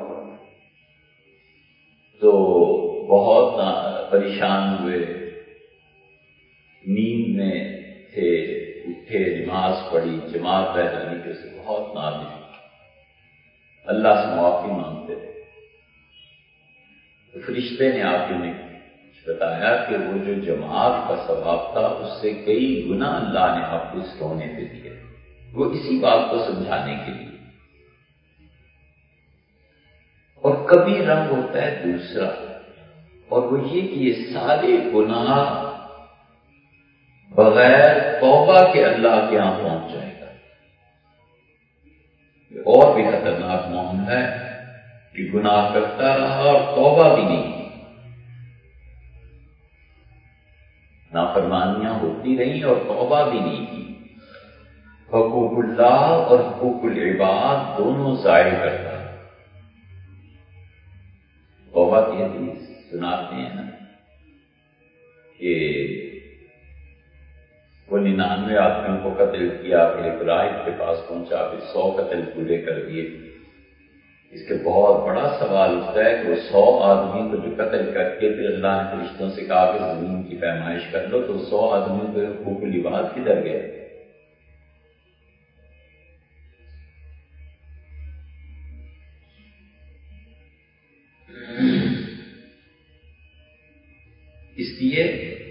Speaker 1: تو بہت پریشان ہوئے، نیند میں تھے، اٹھے، نماز پڑھی، جماعت رہ جانے کے اسے بہت نادم، اللہ سے معافی مانگتے تھے۔ تو فرشتے نے آ کے انہیں بتایا کہ وہ جو جماعت کا ثواب تھا اس سے کئی گنا اللہ نے آپ کو اس رونے پہ دیے، وہ اسی بات کو سمجھانے کے لیے۔ اور کبھی رنگ ہوتا ہے دوسرا، اور وہ یہ کہ یہ سارے گناہ بغیر توبہ کے اللہ کے یہاں پہنچ جائے گا۔ یہ اور بھی خطرناک معاملہ ہے کہ گناہ کرتا رہا اور توبہ بھی نہیں، نافرمانیاں ہوتی رہیں اور توبہ بھی نہیں کی، حقوق اللہ اور حقوق العباد دونوں ضائع کرتا۔ توبہ کی حدیث سناتے ہیں نا کہ وہ ننانوے آدمیوں کو قتل کیا، پھر ایک راہب کے پاس پہنچا، پھر سو قتل پورے کر دیے۔ اس کے بہت بڑا سوال اٹھتا ہے کہ وہ سو آدمی کو جو قتل کر کے پھر اللہ نے فرشتوں سے کہا کہ زمین کی پیمائش کر لو، تو سو آدمیوں کے حقوق العباد کدھر گئے؟ اس لیے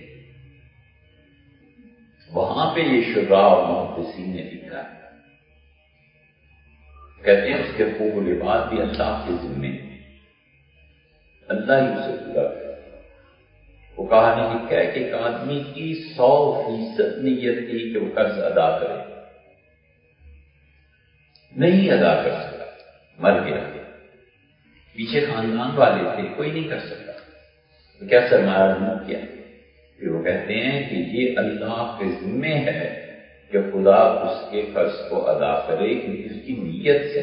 Speaker 1: وہاں پہ یہ شراح اور محدثین نے لکھا ہے، کہتے ہیں اس کے حقوق العباد بھی اللہ کے ذمے، اللہ ہی اسے پورا کرے۔ وہ کہانی لکھا ہے کہ ایک آدمی کی سو فیصد نیت تھی کہ وہ قرض ادا کرے، نہیں ادا کر سکا، مر گیا، پیچھے خاندان والے تھے، کوئی نہیں کر سکا، تو کیا سرمایہ نہیں کیا؟ پھر وہ کہتے ہیں کہ یہ اللہ کے ذمے ہے کہ خدا اس کے قرض کو ادا کرے، کیونکہ اس کی نیت سے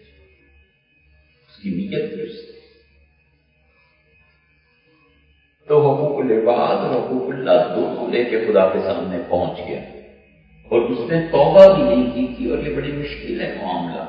Speaker 1: اس کی نیت درست ہے۔ تو حقوق العباد اور حقوق اللہ دونوں لے کے خدا کے سامنے پہنچ گیا، اور اس نے توبہ بھی نہیں کی تھی، اور یہ بڑی مشکل ہے معاملہ۔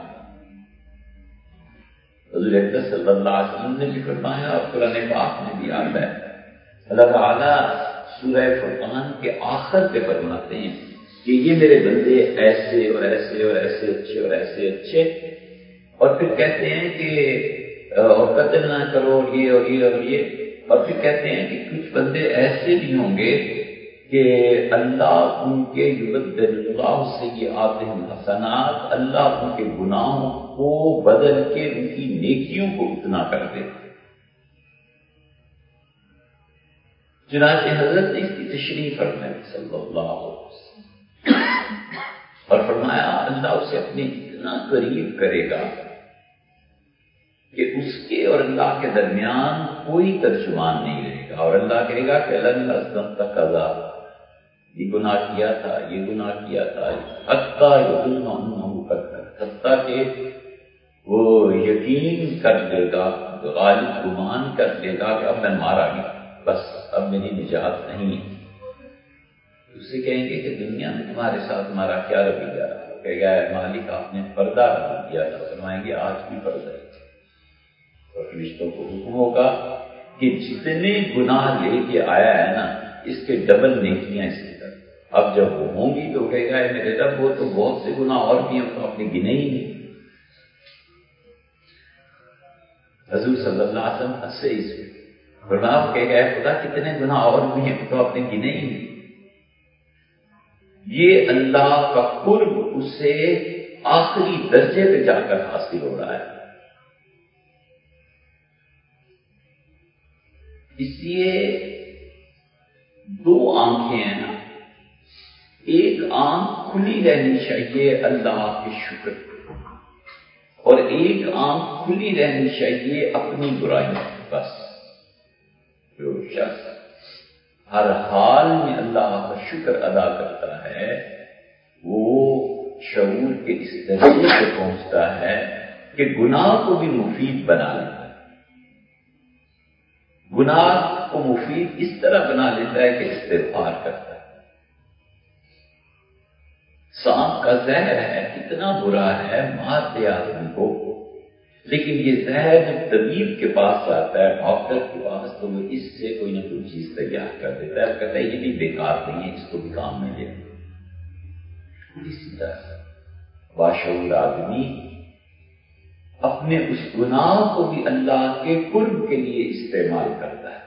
Speaker 1: حضور اکرم صلی اللہ علیہ وسلم نے بھی فرمایا، اور قرآن پاک میں بھی آتا ہے، اللہ تعالیٰ سورہ فرقان کے آخر پہ فرماتے ہیں کہ یہ میرے بندے ایسے اور ایسے اور ایسے اچھے اور ایسے اچھے، اور پھر کہتے ہیں کہ اور قتل نہ کرو اور یہ اور یہ اور یہ، اور پھر کہتے ہیں کہ کچھ بندے ایسے بھی ہوں گے کہ اللہ ان کے یبدل اللہ سیئاتہم حسنات، اللہ ان کے گناہوں کو بدل کے ان کی نیکیوں کو اتنا کر دے۔ چنانچہ حضرت نے اس کی تشریح فرمائی صلی اللہ علیہ وسلم اور فرمایا اللہ اسے اپنے اتنا قریب کرے گا کہ اس کے اور اللہ کے درمیان کوئی ترجمان نہیں رہے گا، اور اللہ کہے گا کہ اللہ کا قضا، یہ گناہ کیا تھا، یہ گناہ کیا تھا، حتیٰ یظن انہ قد، حتیٰ کہ وہ یقین کر لے گا، غالب گمان کر لے گا کہ اب میں مارا گیا، بس اب میری نجات نہیں ہے۔ اسے کہیں گے کہ دنیا میں تمہارے ساتھ ہمارا کیا رویہ رہا؟ کہے گا اے مالک آپ نے پردہ رکھ دیا تھا، فرمائیں گے آج بھی پردہ ہے، اور فرشتوں کو حکم ہوگا کہ جتنے گناہ لے کے آیا ہے نا اس کے ڈبل نیکیاں اس کی طرف۔ اب جب وہ ہوں گی تو کہے گا اے میرے رب وہ تو بہت سے گناہ اور بھی ہیں تو آپ نے گنے ہی نہیں۔ حضور صلی اللہ علیہ وسلم ہنسے اس میں، فرمایا وہ کہے گا اے خدا کتنے گناہ اور بھی ہیں تو آپ نے گنے ہی نہیں۔ یہ اللہ کا قرب اسے آخری درجے پہ جا کر حاصل ہو رہا ہے۔ اس لیے دو آنکھیں ہیں نا، ایک آنکھ کھلی رہنی چاہیے اللہ کے شکر، اور ایک آنکھ کھلی رہنی چاہیے اپنی برائی، بس۔ جو شخص ہر حال میں اللہ کا شکر ادا کرتا ہے وہ شعور کے اس درجے سے پہنچتا ہے کہ گناہ کو بھی مفید بنا لیتا ہے، گناہ کو مفید اس طرح بنا لیتا ہے کہ استغفار کرتا ہے۔ سانپ کا زہر ہے، کتنا برا ہے، مار دے آدمی کو، لیکن یہ زہر جب طبیب کے پاس آتا ہے، ڈاکٹر کے پاس، تو وہ اس سے کوئی نہ کوئی چیز تیار کر دیتا ہے، کہتا ہے یہ بھی بیکار نہیں ہے، اس کو بھی کام میں لے۔ اسی طرح باشعور آدمی اپنے اس گناہ کو بھی اللہ کے قرب کے لیے استعمال کرتا ہے،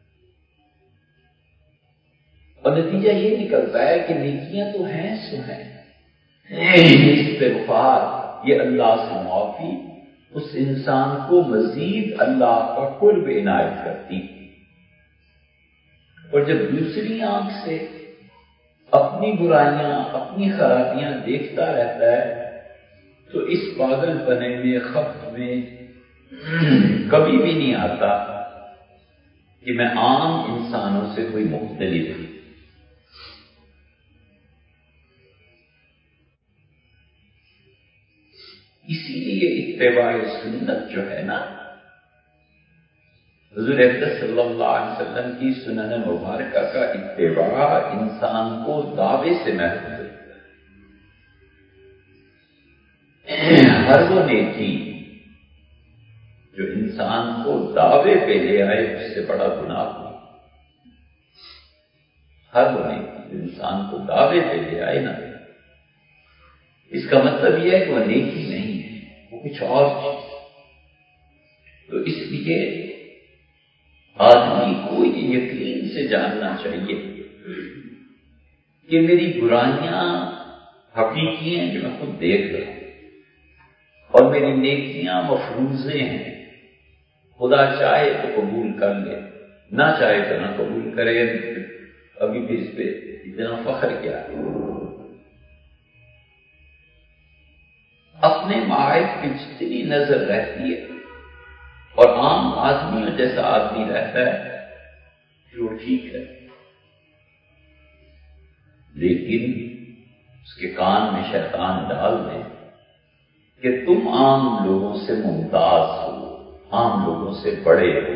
Speaker 1: اور نتیجہ یہ نکلتا ہے کہ نیکیاں تو ہیں سو ہیں، استغفار، یہ اللہ سے معافی اس انسان کو مزید اللہ کا قرب عنایت کرتی، اور جب دوسری آنکھ سے اپنی برائیاں اپنی خرابیاں دیکھتا رہتا ہے تو اس پاگل پنے میں خبت میں کبھی بھی نہیں آتا کہ میں عام انسانوں سے کوئی مختلف ہوں۔ اسی لیے اتباع سنت جو ہے نا، حضور اقدس صلی اللہ علیہ وسلم کی سنن مبارکہ کا اتباع انسان کو دعوے سے محفوظ رکھتا ہے۔ ہر وہ نیکی جو انسان کو دعوے پہ لے آئے اس سے بڑا گناہ ہو، ہر وہ نیکی جو انسان کو دعوے پہ لے آئے نا، اس کا مطلب یہ ہے کہ وہ نیکی نہیں ہے، وہ کچھ اور چیز۔ تو اس لیے آدمی کو یہ یقین سے جاننا چاہیے کہ میری برائیاں حقیقی ہیں جو میں خود دیکھ رہا ہوں، اور میری نیکیاں مفروضے ہیں، خدا چاہے تو قبول کر لے، نہ چاہے تو نہ قبول کرے، ابھی بھی اس پہ اتنا فخر کیا ہے۔ اپنے معائب کی جتنی نظر رہتی ہے اور عام آدمیوں جیسا آدمی رہتا ہے جو ٹھیک ہے، لیکن اس کے کان میں شیطان ڈال دے کہ تم عام لوگوں سے ممتاز ہو، عام لوگوں سے بڑے ہو،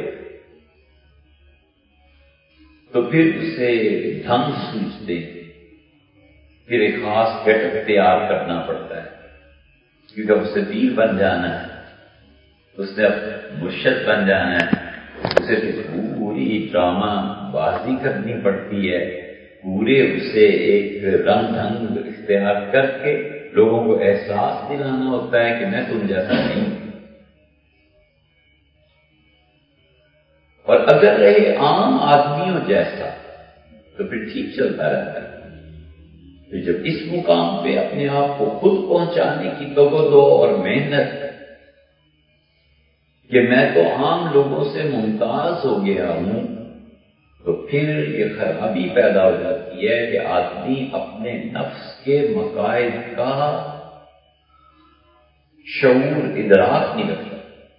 Speaker 1: تو پھر اسے ڈھنگ سوچتے، پھر ایک خاص گیٹ اپ تیار کرنا پڑتا ہے، کیونکہ اسے پیر بن جانا ہے، اس نے اب مرشد بن جانا ہے، اسے پھر پوری ڈرامہ بازی کرنی پڑتی ہے، پورے اسے ایک رنگ ڈھنگ اختیار کر کے لوگوں کو احساس دلانا ہوتا ہے کہ میں تم جیسا نہیں ہوں۔ اور اگر رہے عام آدمیوں جیسا تو پھر ٹھیک چلتا رہتا ہے۔ تو جب اس مقام پہ اپنے آپ کو خود پہنچانے کی توغو اور محنت کہ میں تو عام لوگوں سے ممتاز ہو گیا ہوں، تو پھر یہ خرابی پیدا ہو جاتی ہے کہ آدمی اپنے نفس کے مقاصد کا شعور ادراک نہیں رکھتا.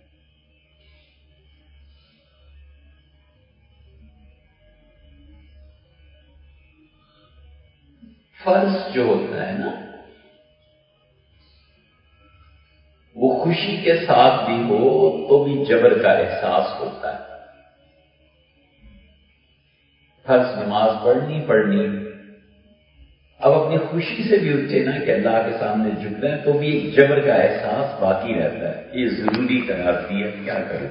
Speaker 1: فرض جو ہوتا ہے نا وہ خوشی کے ساتھ بھی ہو تو بھی جبر کا احساس ہوتا ہے. فرض نماز پڑھنی پڑھنی اب اپنی خوشی سے بھی اٹھے نا کہ اللہ کے سامنے جھک رہے ہیں تو بھی ایک جبر کا احساس باقی رہتا ہے. یہ ضروری قرار دیا کیا کریں.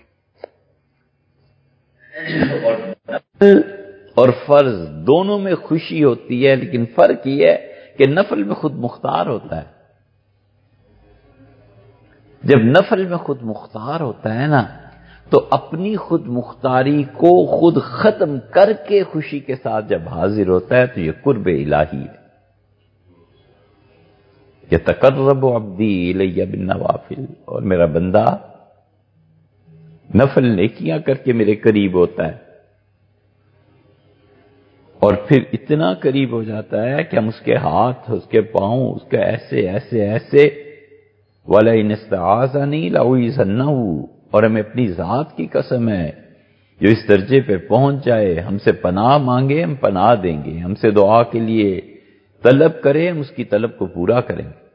Speaker 1: اور اور فرض دونوں میں خوشی ہوتی ہے، لیکن فرق یہ ہے کہ نفل میں خود مختار ہوتا ہے. جب نفل میں خود مختار ہوتا ہے نا تو اپنی خود مختاری کو خود ختم کر کے خوشی کے ساتھ جب حاضر ہوتا ہے تو یہ قرب الہی ہے. یتقرب عبدی الی بالنوافل، اور میرا بندہ نفل نیکیاں کر کے میرے قریب ہوتا ہے، اور پھر اتنا قریب ہو جاتا ہے کہ ہم اس کے ہاتھ، اس کے پاؤں، اس کے ایسے ایسے ایسے وَلَئِنِ اسْتَعَاذَنِي لَأُعِيذَنَّهُ، اور ہمیں اپنی ذات کی قسم ہے جو اس درجے پہ پہنچ جائے ہم سے پناہ مانگے ہم پناہ دیں گے، ہم سے دعا کے لیے طلب کرے ہم اس کی طلب کو پورا کریں گے.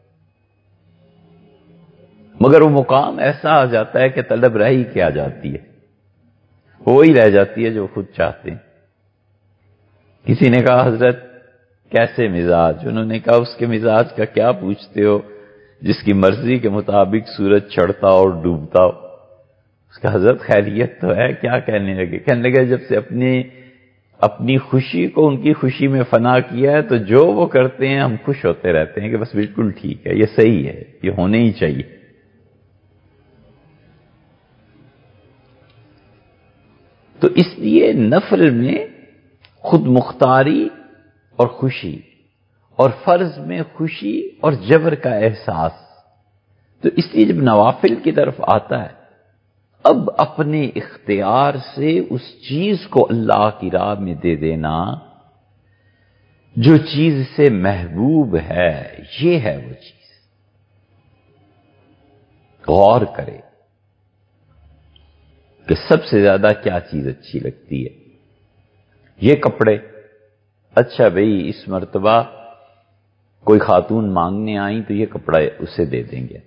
Speaker 1: مگر وہ مقام ایسا آ جاتا ہے کہ طلب رہ ہی کیا جاتی ہے، وہی رہ جاتی ہے جو خود چاہتے ہیں. کسی نے کہا حضرت کیسے مزاج؟ انہوں نے کہا اس کے مزاج کا کیا پوچھتے ہو جس کی مرضی کے مطابق سورج چڑھتا اور ڈوبتا ہو. اس کا حضرت خیریت تو ہے. کیا کہنے لگے؟ کہنے لگے جب سے اپنی اپنی خوشی کو ان کی خوشی میں فنا کیا ہے تو جو وہ کرتے ہیں ہم خوش ہوتے رہتے ہیں کہ بس بالکل ٹھیک ہے، یہ صحیح ہے، یہ ہونے ہی چاہیے. تو اس لیے نفل میں خود مختاری اور خوشی، اور فرض میں خوشی اور جبر کا احساس. تو اس لیے جب نوافل کی طرف آتا ہے اب اپنے اختیار سے اس چیز کو اللہ کی راہ میں دے دینا جو چیز سے محبوب ہے، یہ ہے وہ چیز. غور کرے کہ سب سے زیادہ کیا چیز اچھی لگتی ہے. یہ کپڑے، اچھا بھئی اس مرتبہ کوئی خاتون مانگنے آئیں تو یہ کپڑا اسے دے دیں گے.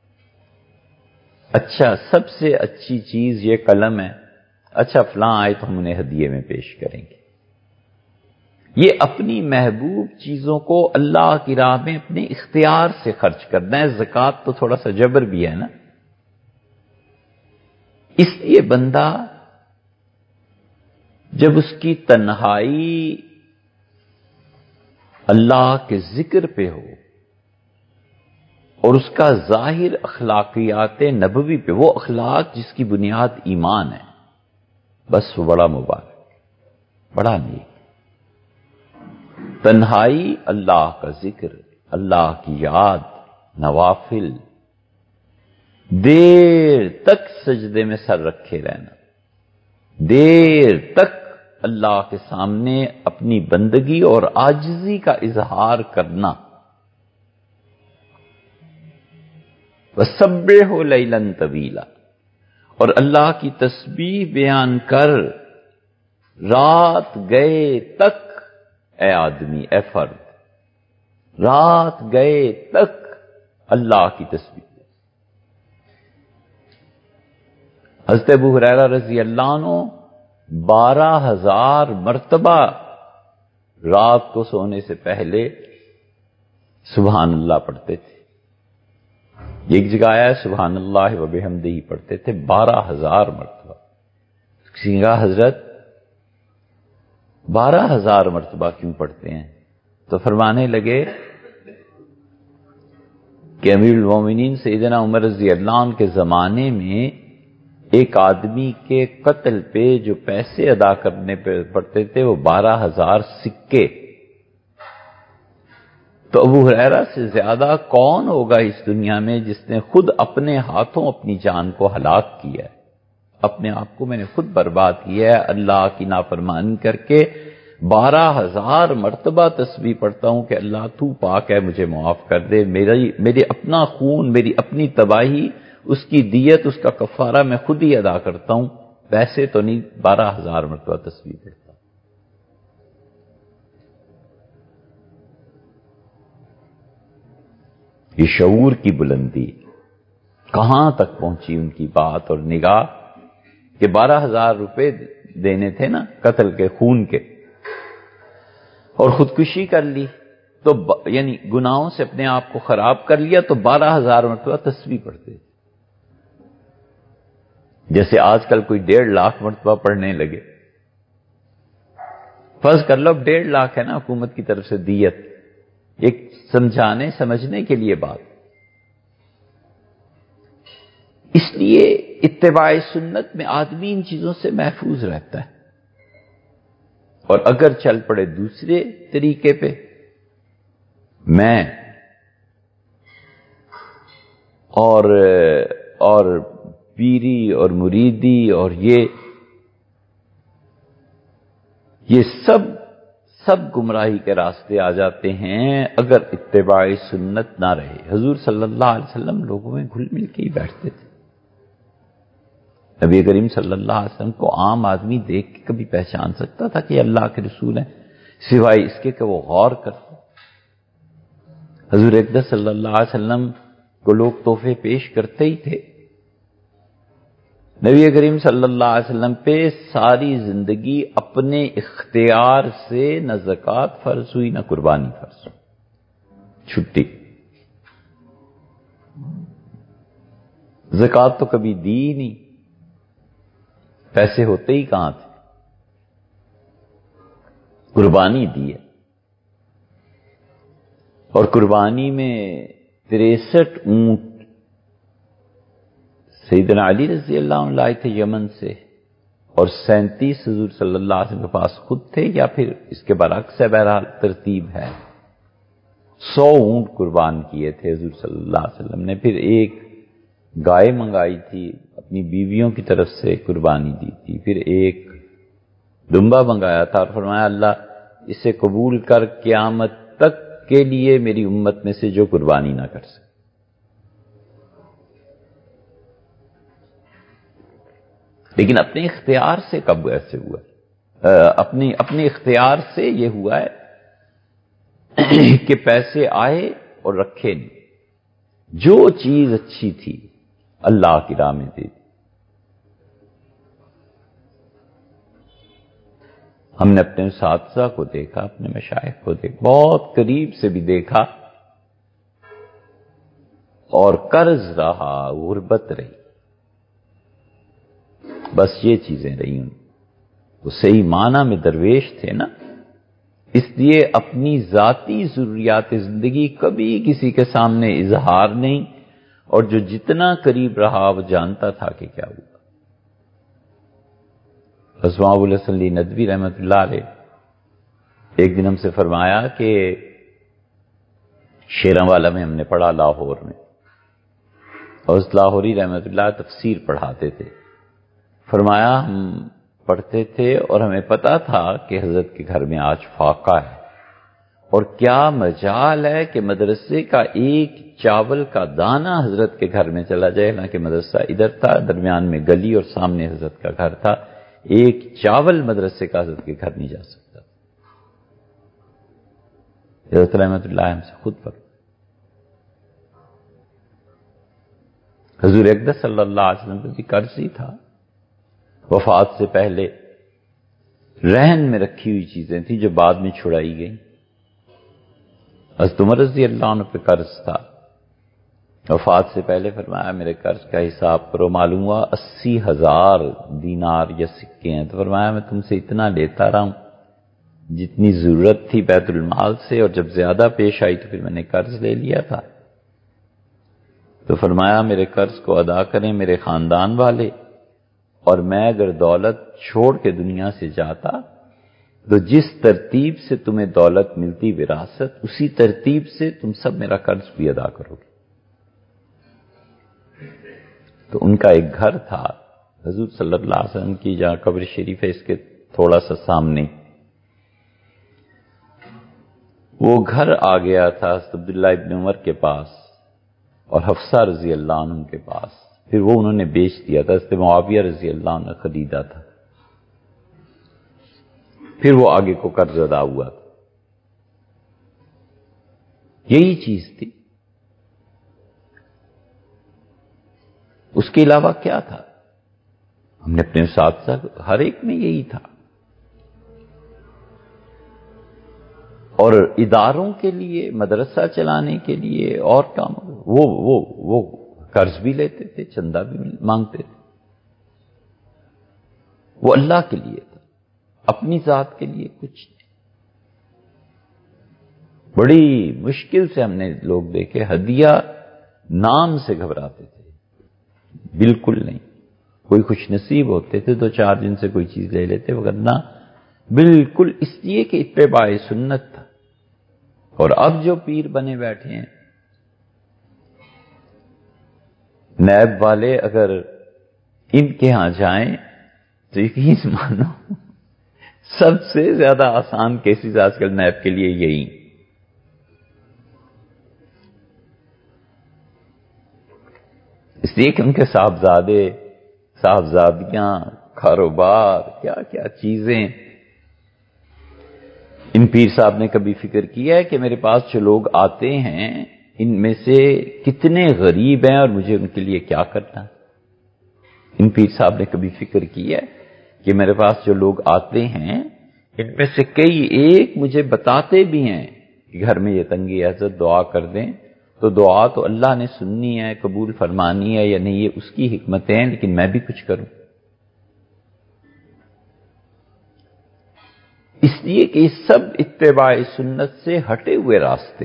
Speaker 1: اچھا سب سے اچھی چیز یہ قلم ہے، اچھا فلاں آئے تو ہم انہیں ہدیے میں پیش کریں گے. یہ اپنی محبوب چیزوں کو اللہ کی راہ میں اپنے اختیار سے خرچ کرنا ہے. زکوٰۃ تو تھوڑا سا جبر بھی ہے نا. اس لیے بندہ جب اس کی تنہائی اللہ کے ذکر پہ ہو اور اس کا ظاہر اخلاقیات نبوی پہ، وہ اخلاق جس کی بنیاد ایمان ہے، بس وہ بڑا مبارک، بڑا نیک. تنہائی، اللہ کا ذکر، اللہ کی یاد، نوافل، دیر تک سجدے میں سر رکھے رہنا، دیر تک اللہ کے سامنے اپنی بندگی اور عاجزی کا اظہار کرنا. وَسَبِّحُ لَيْلًا طَوِيلًا، اور اللہ کی تسبیح بیان کر رات گئے تک. اے آدمی، اے فرد، رات گئے تک اللہ کی تسبیح. حضرت ابو ہریرہ رضی اللہ عنہ بارہ ہزار مرتبہ رات کو سونے سے پہلے سبحان اللہ پڑھتے تھے. ایک جگہ آیا ہے سبحان اللہ و بحمدہ پڑھتے تھے بارہ ہزار مرتبہ. کسی نے کہا حضرت بارہ ہزار مرتبہ کیوں پڑھتے ہیں؟ تو فرمانے لگے کہ امیر المومنین سیدنا عمر رضی اللہ عنہ کے زمانے میں ایک آدمی کے قتل پہ جو پیسے ادا کرنے پہ پڑتے تھے وہ بارہ ہزار سکے. تو ابو ہریرہ سے زیادہ کون ہوگا اس دنیا میں جس نے خود اپنے ہاتھوں اپنی جان کو ہلاک کیا ہے؟ اپنے آپ کو میں نے خود برباد کیا ہے، اللہ کی نافرمانی کر کے بارہ ہزار مرتبہ تسبیح پڑھتا ہوں کہ اللہ تو پاک ہے، مجھے معاف کر دے، میری میری اپنا خون، میری اپنی تباہی، اس کی دیت، اس کا کفارہ میں خود ہی ادا کرتا ہوں، ویسے تو نہیں بارہ ہزار مرتبہ تسبیح پڑھتا۔ یہ شعور کی بلندی کہاں تک پہنچی ان کی بات اور نگاہ کہ بارہ ہزار روپے دینے تھے نا قتل کے، خون کے، اور خودکشی کر لی تو یعنی گناہوں سے اپنے آپ کو خراب کر لیا تو بارہ ہزار مرتبہ تسبیح پڑھتے، جیسے آج کل کوئی ڈیڑھ لاکھ مرتبہ پڑھنے لگے۔ فرض کر لو ڈیڑھ لاکھ ہے نا حکومت کی طرف سے دیت، ایک سمجھانے سمجھنے کے لیے بات۔ اس لیے اتباع سنت میں آدمی ان چیزوں سے محفوظ رہتا ہے، اور اگر چل پڑے دوسرے طریقے پہ، میں اور اور پیری اور مریدی اور یہ یہ سب سب گمراہی کے راستے آ جاتے ہیں اگر اتباع سنت نہ رہے۔ حضور صلی اللہ علیہ وسلم لوگوں میں گھل مل کے ہی بیٹھتے تھے۔ نبی کریم صلی اللہ علیہ وسلم کو عام آدمی دیکھ کے کبھی پہچان سکتا تھا کہ اللہ کے رسول ہیں، سوائے اس کے کہ وہ غور کرتے۔ حضور اقدس صلی اللہ علیہ وسلم کو لوگ تحفے پیش کرتے ہی تھے۔ نبی کریم صلی اللہ علیہ وسلم پہ ساری زندگی اپنے اختیار سے نہ زکوٰۃ فرض ہوئی نہ قربانی فرض ہوئی، چھٹی۔ زکوٰۃ تو کبھی دی ہی نہیں، پیسے ہوتے ہی کہاں تھے۔ قربانی دی ہے، اور قربانی میں تریسٹھ اونٹ سیدنا علی رضی اللہ عنہ لائے تھے یمن سے، اور سینتیس حضور صلی اللہ علیہ وسلم کے پاس خود تھے، یا پھر اس کے برعکس ہے، بہرحال ترتیب ہے۔ سو اونٹ قربان کیے تھے حضور صلی اللہ علیہ وسلم نے، پھر ایک گائے منگائی تھی اپنی بیویوں کی طرف سے قربانی دی تھی، پھر ایک دمبا منگایا تھا، اور فرمایا اللہ اسے قبول کر، قیامت تک کے لیے میری امت میں سے جو قربانی نہ کر سکے۔ لیکن اپنے اختیار سے کب ایسے ہوا ہے؟ اپنے اپنے اختیار سے یہ ہوا ہے کہ پیسے آئے اور رکھے نہیں، جو چیز اچھی تھی اللہ کی راہ میں دے دی۔ ہم نے اپنے اساتذہ کو دیکھا، اپنے مشائخ کو دیکھا، بہت قریب سے بھی دیکھا، اور قرض رہا، غربت رہی، بس یہ چیزیں رہی ان۔ وہ صحیح معنی میں درویش تھے نا، اس لیے اپنی ذاتی ضروریات زندگی کبھی کسی کے سامنے اظہار نہیں، اور جو جتنا قریب رہا وہ جانتا تھا کہ کیا ہوا۔ حضرت ابو الحسن علی ندوی رحمۃ اللہ علیہ ایک دن ہم سے فرمایا کہ شیراں والا میں ہم نے پڑھا لاہور میں، اور اس لاہوری رحمۃ اللہ تفسیر پڑھاتے تھے۔ فرمایا ہم پڑھتے تھے اور ہمیں پتا تھا کہ حضرت کے گھر میں آج فاقہ ہے، اور کیا مجال ہے کہ مدرسے کا ایک چاول کا دانہ حضرت کے گھر میں چلا جائے، نہ کہ مدرسہ ادھر تھا، درمیان میں گلی اور سامنے حضرت کا گھر تھا، ایک چاول مدرسے کا حضرت کے گھر نہیں جا سکتا۔ حضرت رحمۃ اللہ ہم سے خود پر حضور اقدس صلی اللہ علیہ وسلم پہ بھی قرض ہی تھا، وفات سے پہلے رہن میں رکھی ہوئی چیزیں تھیں جو بعد میں چھڑائی گئیں۔ حضرت عمر رضی اللہ عنہ پہ قرض تھا، وفات سے پہلے فرمایا میرے قرض کا حساب کرو، معلوم ہوا اسی ہزار دینار یا سکے ہیں، تو فرمایا میں تم سے اتنا لیتا رہا ہوں جتنی ضرورت تھی بیت المال سے، اور جب زیادہ پیش آئی تو پھر میں نے قرض لے لیا تھا۔ تو فرمایا میرے قرض کو ادا کریں میرے خاندان والے، اور میں اگر دولت چھوڑ کے دنیا سے جاتا تو جس ترتیب سے تمہیں دولت ملتی وراثت، اسی ترتیب سے تم سب میرا قرض بھی ادا کرو گے۔ تو ان کا ایک گھر تھا حضور صلی اللہ علیہ وسلم کی جہاں قبر شریف ہے اس کے تھوڑا سا سامنے وہ گھر آ گیا تھا عبداللہ ابن عمر کے پاس اور حفصہ رضی اللہ عنہ کے پاس، پھر وہ انہوں نے بیچ دیا تھا، حضرت معاویہ رضی اللہ عنہ نے خریدا تھا، پھر وہ آگے کو قرض ادا ہوا تھا۔ یہی چیز تھی، اس کے علاوہ کیا تھا؟ ہم نے اپنے ساتھ ساتھ ہر ایک میں یہی تھا، اور اداروں کے لیے، مدرسہ چلانے کے لیے اور کام، وہ وہ وہ قرض بھی لیتے تھے، چندہ بھی مانگتے تھے، وہ اللہ کے لیے تھا، اپنی ذات کے لیے کچھ نہیں۔ بڑی مشکل سے ہم نے لوگ دیکھے ہدیہ نام سے گھبراتے تھے، بالکل نہیں۔ کوئی خوش نصیب ہوتے تھے تو چار دن سے کوئی چیز لے لیتے، وگرنہ بالکل اس لیے کہ اتباع سنت تھا۔ اور اب جو پیر بنے بیٹھے ہیں نیب والے، اگر ان کے ہاں جائیں تو یقین مانو سب سے زیادہ آسان کیسز آج کل نیب کے لیے یہی، اس لیے کہ ان کے صاحبزادے، صاحبزادیاں، کاروبار، کیا کیا چیزیں۔ ان پیر صاحب نے کبھی فکر کیا ہے کہ میرے پاس جو لوگ آتے ہیں ان میں سے کتنے غریب ہیں اور مجھے ان کے لیے کیا کرنا؟ ان پیر صاحب نے کبھی فکر کیا ہے کہ میرے پاس جو لوگ آتے ہیں ان میں سے کئی ایک مجھے بتاتے بھی ہیں کہ گھر میں یہ تنگی حضرت دعا کر دیں، تو دعا تو اللہ نے سننی ہے، قبول فرمانی ہے یا نہیں، یہ اس کی حکمتیں ہیں، لیکن میں بھی کچھ کروں۔ اس لیے کہ یہ سب اتباع سنت سے ہٹے ہوئے راستے،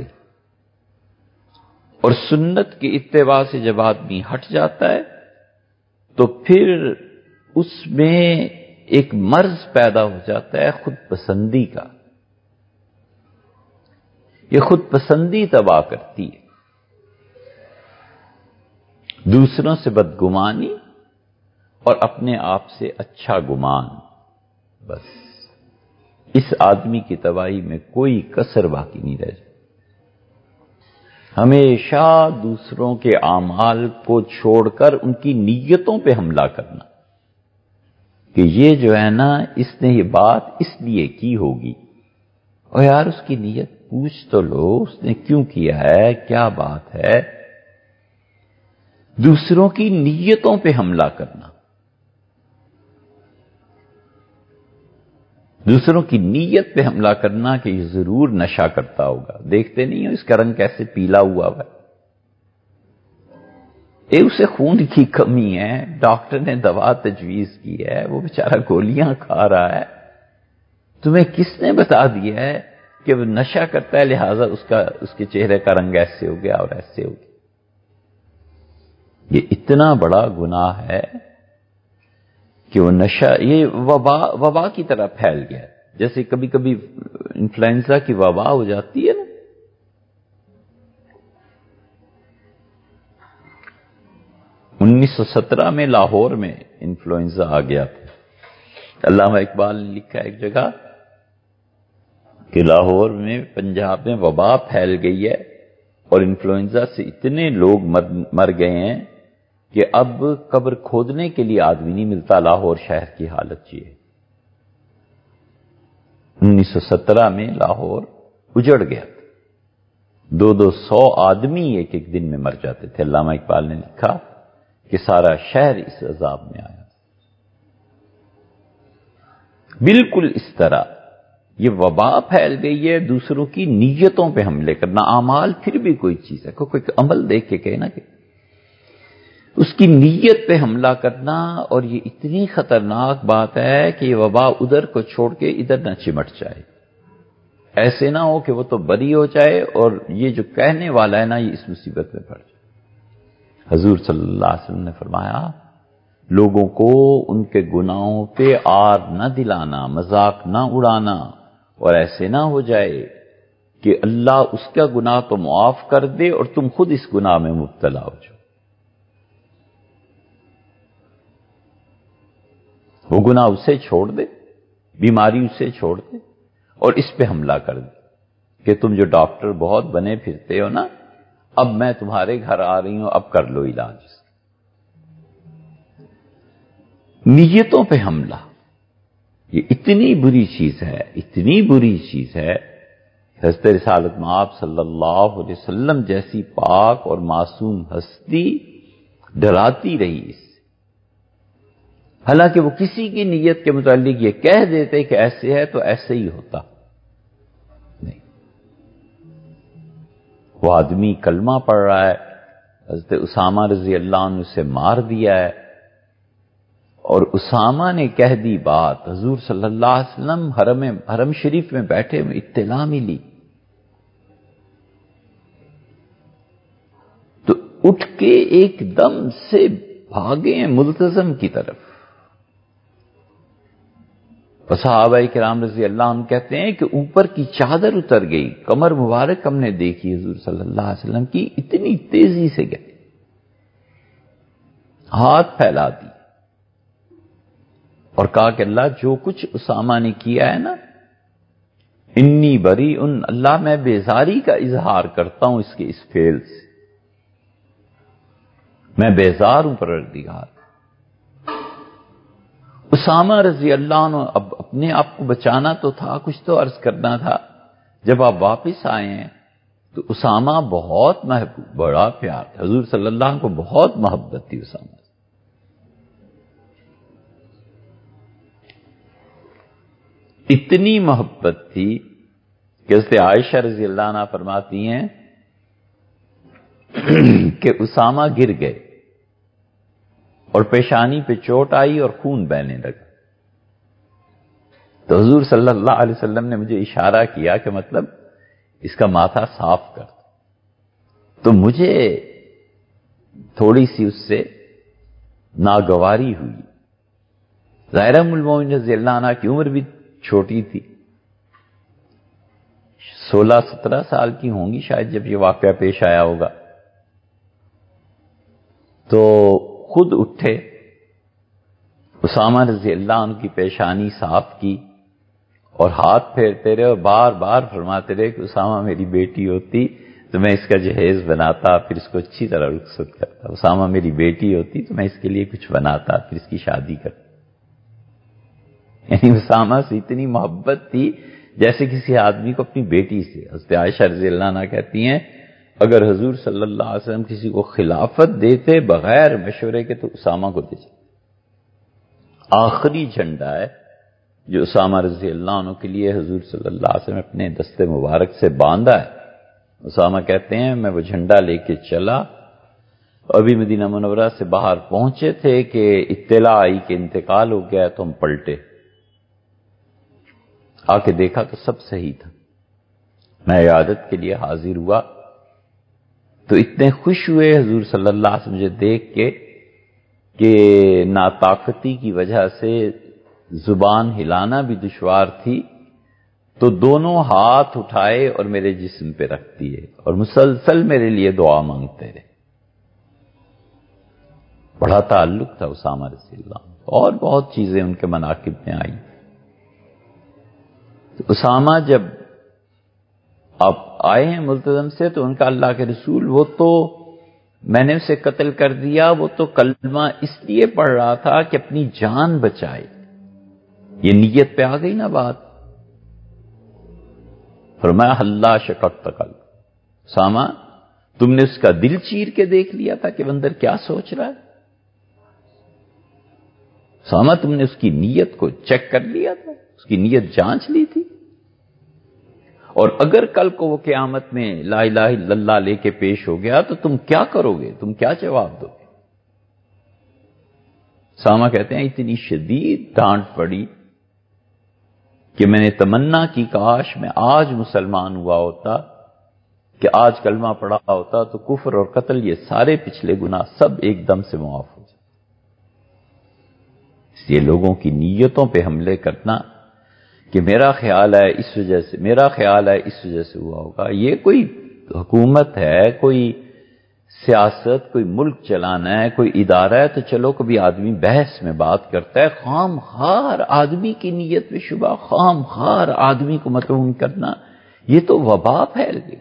Speaker 1: اور سنت کی اتباع سے جب آدمی ہٹ جاتا ہے تو پھر اس میں ایک مرض پیدا ہو جاتا ہے خود پسندی کا۔ یہ خود پسندی تباہ کرتی ہے، دوسروں سے بدگمانی اور اپنے آپ سے اچھا گمان، بس اس آدمی کی تباہی میں کوئی کسر باقی نہیں رہ جاتی۔ ہمیشہ دوسروں کے اعمال کو چھوڑ کر ان کی نیتوں پہ حملہ کرنا کہ یہ جو ہے نا اس نے یہ بات اس لیے کی ہوگی، اور یار اس کی نیت پوچھ تو لو، اس نے کیوں کیا ہے، کیا بات ہے۔ دوسروں کی نیتوں پہ حملہ کرنا، دوسروں کی نیت پہ حملہ کرنا کہ یہ ضرور نشہ کرتا ہوگا، دیکھتے نہیں ہو اس کا رنگ کیسے پیلا ہوا ہے، اے اسے خون کی کمی ہے، ڈاکٹر نے دوا تجویز کی ہے، وہ بیچارہ گولیاں کھا رہا ہے، تمہیں کس نے بتا دیا ہے کہ وہ نشہ کرتا ہے لہذا اس کا اس کے چہرے کا رنگ ایسے ہو گیا اور ایسے ہو گیا۔ یہ اتنا بڑا گناہ ہے کہ وہ نشہ یہ وبا وبا کی طرح پھیل گیا ہے، جیسے کبھی کبھی انفلوئنزا کی وبا ہو جاتی ہے نا، انیس سو سترہ میں لاہور میں انفلوئنزا آ گیا تھا۔ علامہ اقبال نے لکھا ایک جگہ کہ لاہور میں، پنجاب میں وبا پھیل گئی ہے اور انفلوئنزا سے اتنے لوگ مر گئے ہیں کہ اب قبر کھودنے کے لیے آدمی نہیں ملتا، لاہور شہر کی حالت یہ ہے۔ انیس سو سترہ میں لاہور اجڑ گیا تھا، دو دو سو آدمی ایک ایک دن میں مر جاتے تھے۔ علامہ اقبال نے لکھا کہ سارا شہر اس عذاب میں آیا۔ بالکل اس طرح یہ وبا پھیل گئی ہے، دوسروں کی نیتوں پہ حملے کرنا۔ اعمال پھر بھی کوئی چیز ہے، کوئی عمل دیکھ کے کہے نا کہ اس کی نیت پہ حملہ کرنا، اور یہ اتنی خطرناک بات ہے کہ یہ وبا ادھر کو چھوڑ کے ادھر نہ چمٹ جائے، ایسے نہ ہو کہ وہ تو بری ہو جائے اور یہ جو کہنے والا ہے نا یہ اس مصیبت میں پڑ جائے۔ حضور صلی اللہ علیہ وسلم نے فرمایا لوگوں کو ان کے گناہوں پہ آر نہ دلانا، مذاق نہ اڑانا، اور ایسے نہ ہو جائے کہ اللہ اس کا گناہ تو معاف کر دے اور تم خود اس گناہ میں مبتلا ہو جاؤ۔ وہ گناہ اسے چھوڑ دے، بیماری اسے چھوڑ دے، اور اس پہ حملہ کر دے کہ تم جو ڈاکٹر بہت بنے پھرتے ہو نا، اب میں تمہارے گھر آ رہی ہوں، اب کر لو علاج۔ نیتوں پہ حملہ یہ اتنی بری چیز ہے، اتنی بری چیز ہے۔ حضرت رسالت مآب صلی اللہ علیہ وسلم جیسی پاک اور معصوم ہستی ڈراتی رہی اس سے، حالانکہ وہ کسی کی نیت کے متعلق یہ کہہ دیتے کہ ایسے ہے تو ایسے ہی ہوتا نہیں۔ وہ آدمی کلمہ پڑھ رہا ہے، حضرت اسامہ رضی اللہ عنہ سے مار دیا ہے، اور اسامہ نے کہہ دی بات، حضور صلی اللہ علیہ وسلم حرم حرم شریف میں بیٹھے میں اطلاع ملی تو اٹھ کے ایک دم سے بھاگے ملتزم کی طرف۔ صحابہ کرام رضی اللہ عنہ کہتے ہیں کہ اوپر کی چادر اتر گئی، کمر مبارک ہم نے دیکھی حضور صلی اللہ علیہ وسلم کی، اتنی تیزی سے گئے، ہاتھ پھیلا دی اور کہا کہ اللہ جو کچھ اسامہ نے کیا ہے نا، انی بری ان، اللہ میں بیزاری کا اظہار کرتا ہوں اس کے اس فعل سے، میں بیزار ہوں پروردگار۔ اسامہ رضی اللہ عنہ اب اپنے آپ کو بچانا تو تھا، کچھ تو عرض کرنا تھا۔ جب آپ واپس آئے ہیں تو اسامہ بہت محبوب، بڑا پیار تھا، حضور صلی اللہ علیہ وسلم کو بہت محبت تھی اسامہ۔ اتنی محبت تھی کہ حضرت عائشہ رضی اللہ عنہ فرماتی ہیں کہ اسامہ گر گئے اور پیشانی پہ چوٹ آئی اور خون بہنے لگا، تو حضور صلی اللہ علیہ وسلم نے مجھے اشارہ کیا کہ مطلب اس کا ماتھا صاف کر، تو مجھے تھوڑی سی اس سے ناگواری ہوئی۔ ظاہر ام المومنین رضی اللہ عنہ کی عمر بھی چھوٹی تھی، سولہ سترہ سال کی ہوں گی شاید جب یہ واقعہ پیش آیا ہوگا، تو خود اٹھے، اسامہ رضی اللہ عنہ کی پیشانی صاف کی اور ہاتھ پھیرتے رہے اور بار بار فرماتے رہے کہ اسامہ میری بیٹی ہوتی تو میں اس کا جہیز بناتا، پھر اس کو اچھی طرح رخصت کرتا، اسامہ میری بیٹی ہوتی تو میں اس کے لیے کچھ بناتا، پھر اس کی شادی کرتا۔ یعنی اسامہ سے اتنی محبت تھی جیسے کسی آدمی کو اپنی بیٹی سے۔ حضرت عائشہ رضی اللہ عنہ کہتی ہیں اگر حضور صلی اللہ علیہ وسلم کسی کو خلافت دیتے بغیر مشورے کے تو اسامہ کو دیتے۔ آخری جھنڈا ہے جو اسامہ رضی اللہ عنہ کے لیے حضور صلی اللہ علیہ وسلم اپنے دست مبارک سے باندھا ہے۔ اسامہ کہتے ہیں میں وہ جھنڈا لے کے چلا، ابھی مدینہ منورہ سے باہر پہنچے تھے کہ اطلاع آئی کہ انتقال ہو گیا، تو ہم پلٹے، آ کے دیکھا تو سب صحیح تھا۔ میں عیادت کے لیے حاضر ہوا تو اتنے خوش ہوئے حضور صلی اللہ علیہ وسلم مجھے دیکھ کے کہ ناطاقتی کی وجہ سے زبان ہلانا بھی دشوار تھی، تو دونوں ہاتھ اٹھائے اور میرے جسم پہ رکھ دیے اور مسلسل میرے لیے دعا مانگتے رہے۔ بڑا تعلق تھا اسامہ رضی اللہ عنہ، اور بہت چیزیں ان کے مناقب میں آئی۔ تو اسامہ جب آپ آئے ہیں ملتزم سے تو ان کا اللہ کے رسول وہ تو میں نے اسے قتل کر دیا، وہ تو کلمہ اس لیے پڑھ رہا تھا کہ اپنی جان بچائے، یہ نیت پہ آ گئی نا بات۔ فرمایا اللہ شققت قلب، اسامہ تم نے اس کا دل چیر کے دیکھ لیا تھا کہ وہ اندر کیا سوچ رہا ہے؟ اسامہ تم نے اس کی نیت کو چیک کر لیا تھا، اس کی نیت جانچ لی تھی؟ اور اگر کل کو وہ قیامت میں لا الہ الا اللہ لے کے پیش ہو گیا تو تم کیا کرو گے، تم کیا جواب دو گے؟ اسامہ کہتے ہیں اتنی شدید ڈانٹ پڑی کہ میں نے تمنا کی کاش میں آج مسلمان ہوا ہوتا، کہ آج کلمہ پڑھا ہوتا تو کفر اور قتل یہ سارے پچھلے گناہ سب ایک دم سے معاف ہو جاتے۔ اس لیے لوگوں کی نیتوں پہ حملے کرنا کہ میرا خیال ہے اس وجہ سے، میرا خیال ہے اس وجہ سے ہوا ہوگا، یہ کوئی حکومت ہے، کوئی سیاست، کوئی ملک چلانا ہے، کوئی ادارہ ہے، تو چلو کبھی آدمی بحث میں بات کرتا ہے، خام خار آدمی کی نیت میں شبہ، خام خار آدمی کو مطعون کرنا، یہ تو وبا پھیل گئی.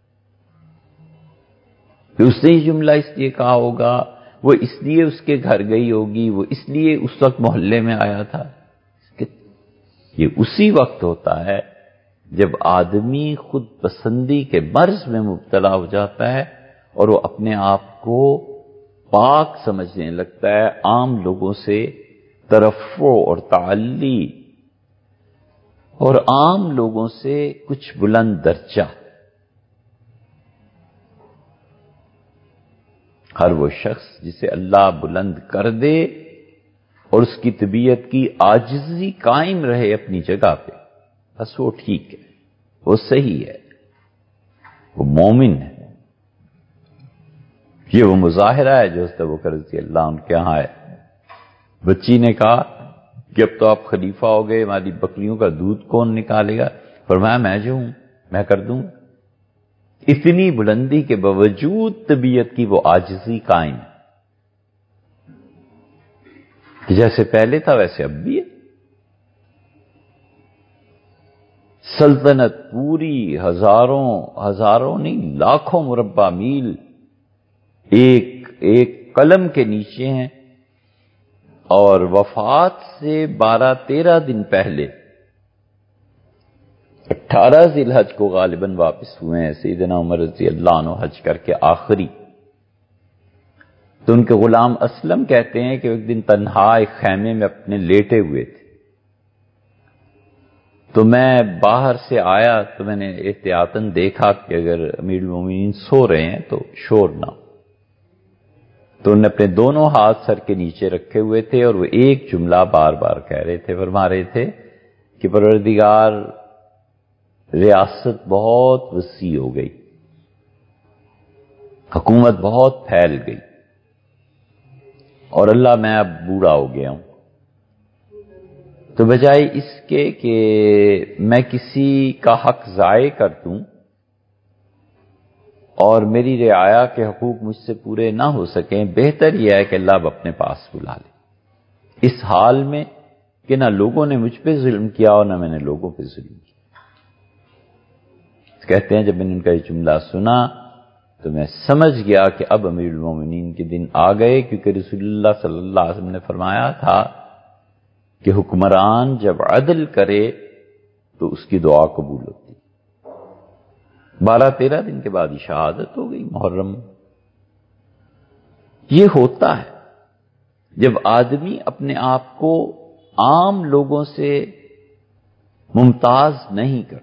Speaker 1: اس نے یہ جملہ اس لیے کہا ہوگا، وہ اس لیے اس کے گھر گئی ہوگی، وہ اس لیے اس وقت محلے میں آیا تھا. یہ اسی وقت ہوتا ہے جب آدمی خود پسندی کے مرض میں مبتلا ہو جاتا ہے اور وہ اپنے آپ کو پاک سمجھنے لگتا ہے، عام لوگوں سے ترفع اور تعلی اور عام لوگوں سے کچھ بلند درجہ. ہر وہ شخص جسے اللہ بلند کر دے اور اس کی طبیعت کی عاجزی قائم رہے اپنی جگہ پہ، بس وہ ٹھیک ہے، وہ صحیح ہے، وہ مومن ہے. یہ وہ مظاہرہ ہے جو حضرت ابوبکر رضی اللہ عنہ کے یہاں ہے. بچی نے کہا کہ اب تو آپ خلیفہ ہو گئے، ہماری بکریوں کا دودھ کون نکالے گا؟ فرمایا میں جو ہوں میں کر دوں. اتنی بلندی کے باوجود طبیعت کی وہ عاجزی قائم ہے کہ جیسے پہلے تھا ویسے اب بھی ہے. سلطنت پوری ہزاروں ہزاروں نہیں لاکھوں مربع میل ایک ایک قلم کے نیچے ہیں، اور وفات سے بارہ تیرہ دن پہلے اٹھارہ ذی الحج کو غالباً واپس ہوئے ہیں سیدنا عمر رضی اللہ عنہ حج کر کے آخری. تو ان کے غلام اسلم کہتے ہیں کہ ایک دن تنہا ایک خیمے میں اپنے لیٹے ہوئے تھے، تو میں باہر سے آیا تو میں نے احتیاطاً دیکھا کہ اگر امیر المومنین سو رہے ہیں تو شور نہ ہو. تو انہوں نے اپنے دونوں ہاتھ سر کے نیچے رکھے ہوئے تھے اور وہ ایک جملہ بار بار کہہ رہے تھے، فرما رہے تھے کہ پروردگار ریاست بہت وسیع ہو گئی، حکومت بہت پھیل گئی، اور اللہ میں اب بوڑھا ہو گیا ہوں، تو بجائے اس کے کہ میں کسی کا حق ضائع کر دوں اور میری رعایا کے حقوق مجھ سے پورے نہ ہو سکیں، بہتر یہ ہے کہ اللہ اب اپنے پاس بلا لے، اس حال میں کہ نہ لوگوں نے مجھ پہ ظلم کیا اور نہ میں نے لوگوں پہ ظلم کیا. کہتے ہیں جب میں نے ان کا یہ جملہ سنا تو میں سمجھ گیا کہ اب امیر المومنین کے دن آ گئے، کیونکہ رسول اللہ صلی اللہ علیہ وسلم نے فرمایا تھا کہ حکمران جب عدل کرے تو اس کی دعا قبول ہوتی. بارہ تیرہ دن کے بعد ہی شہادت ہو گئی محرم. یہ ہوتا ہے جب آدمی اپنے آپ کو عام لوگوں سے ممتاز نہیں کرتا.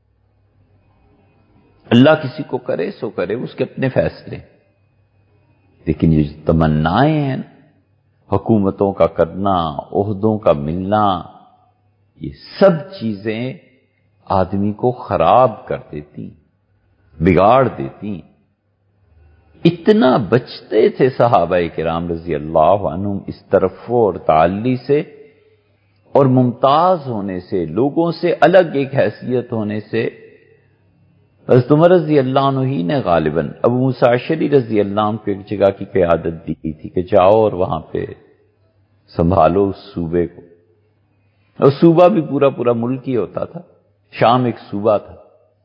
Speaker 1: اللہ کسی کو کرے سو کرے، اس کے اپنے فیصلے، لیکن یہ تمنائیں ہیں حکومتوں کا کرنا، عہدوں کا ملنا، یہ سب چیزیں آدمی کو خراب کر دیتی، بگاڑ دیتی. اتنا بچتے تھے صحابہ کرام رضی اللہ عنہم اس طرف اور تعلی سے اور ممتاز ہونے سے، لوگوں سے الگ ایک حیثیت ہونے سے. حضرت عمر رضی اللہ عنہ ہی نے غالباً ابو موسیٰ اشعری رضی اللہ عنہ کو ایک جگہ کی قیادت دی تھی کہ جاؤ اور وہاں پہ سنبھالو اس صوبے کو، اور صوبہ بھی پورا پورا ملک ہی ہوتا تھا. شام ایک صوبہ تھا.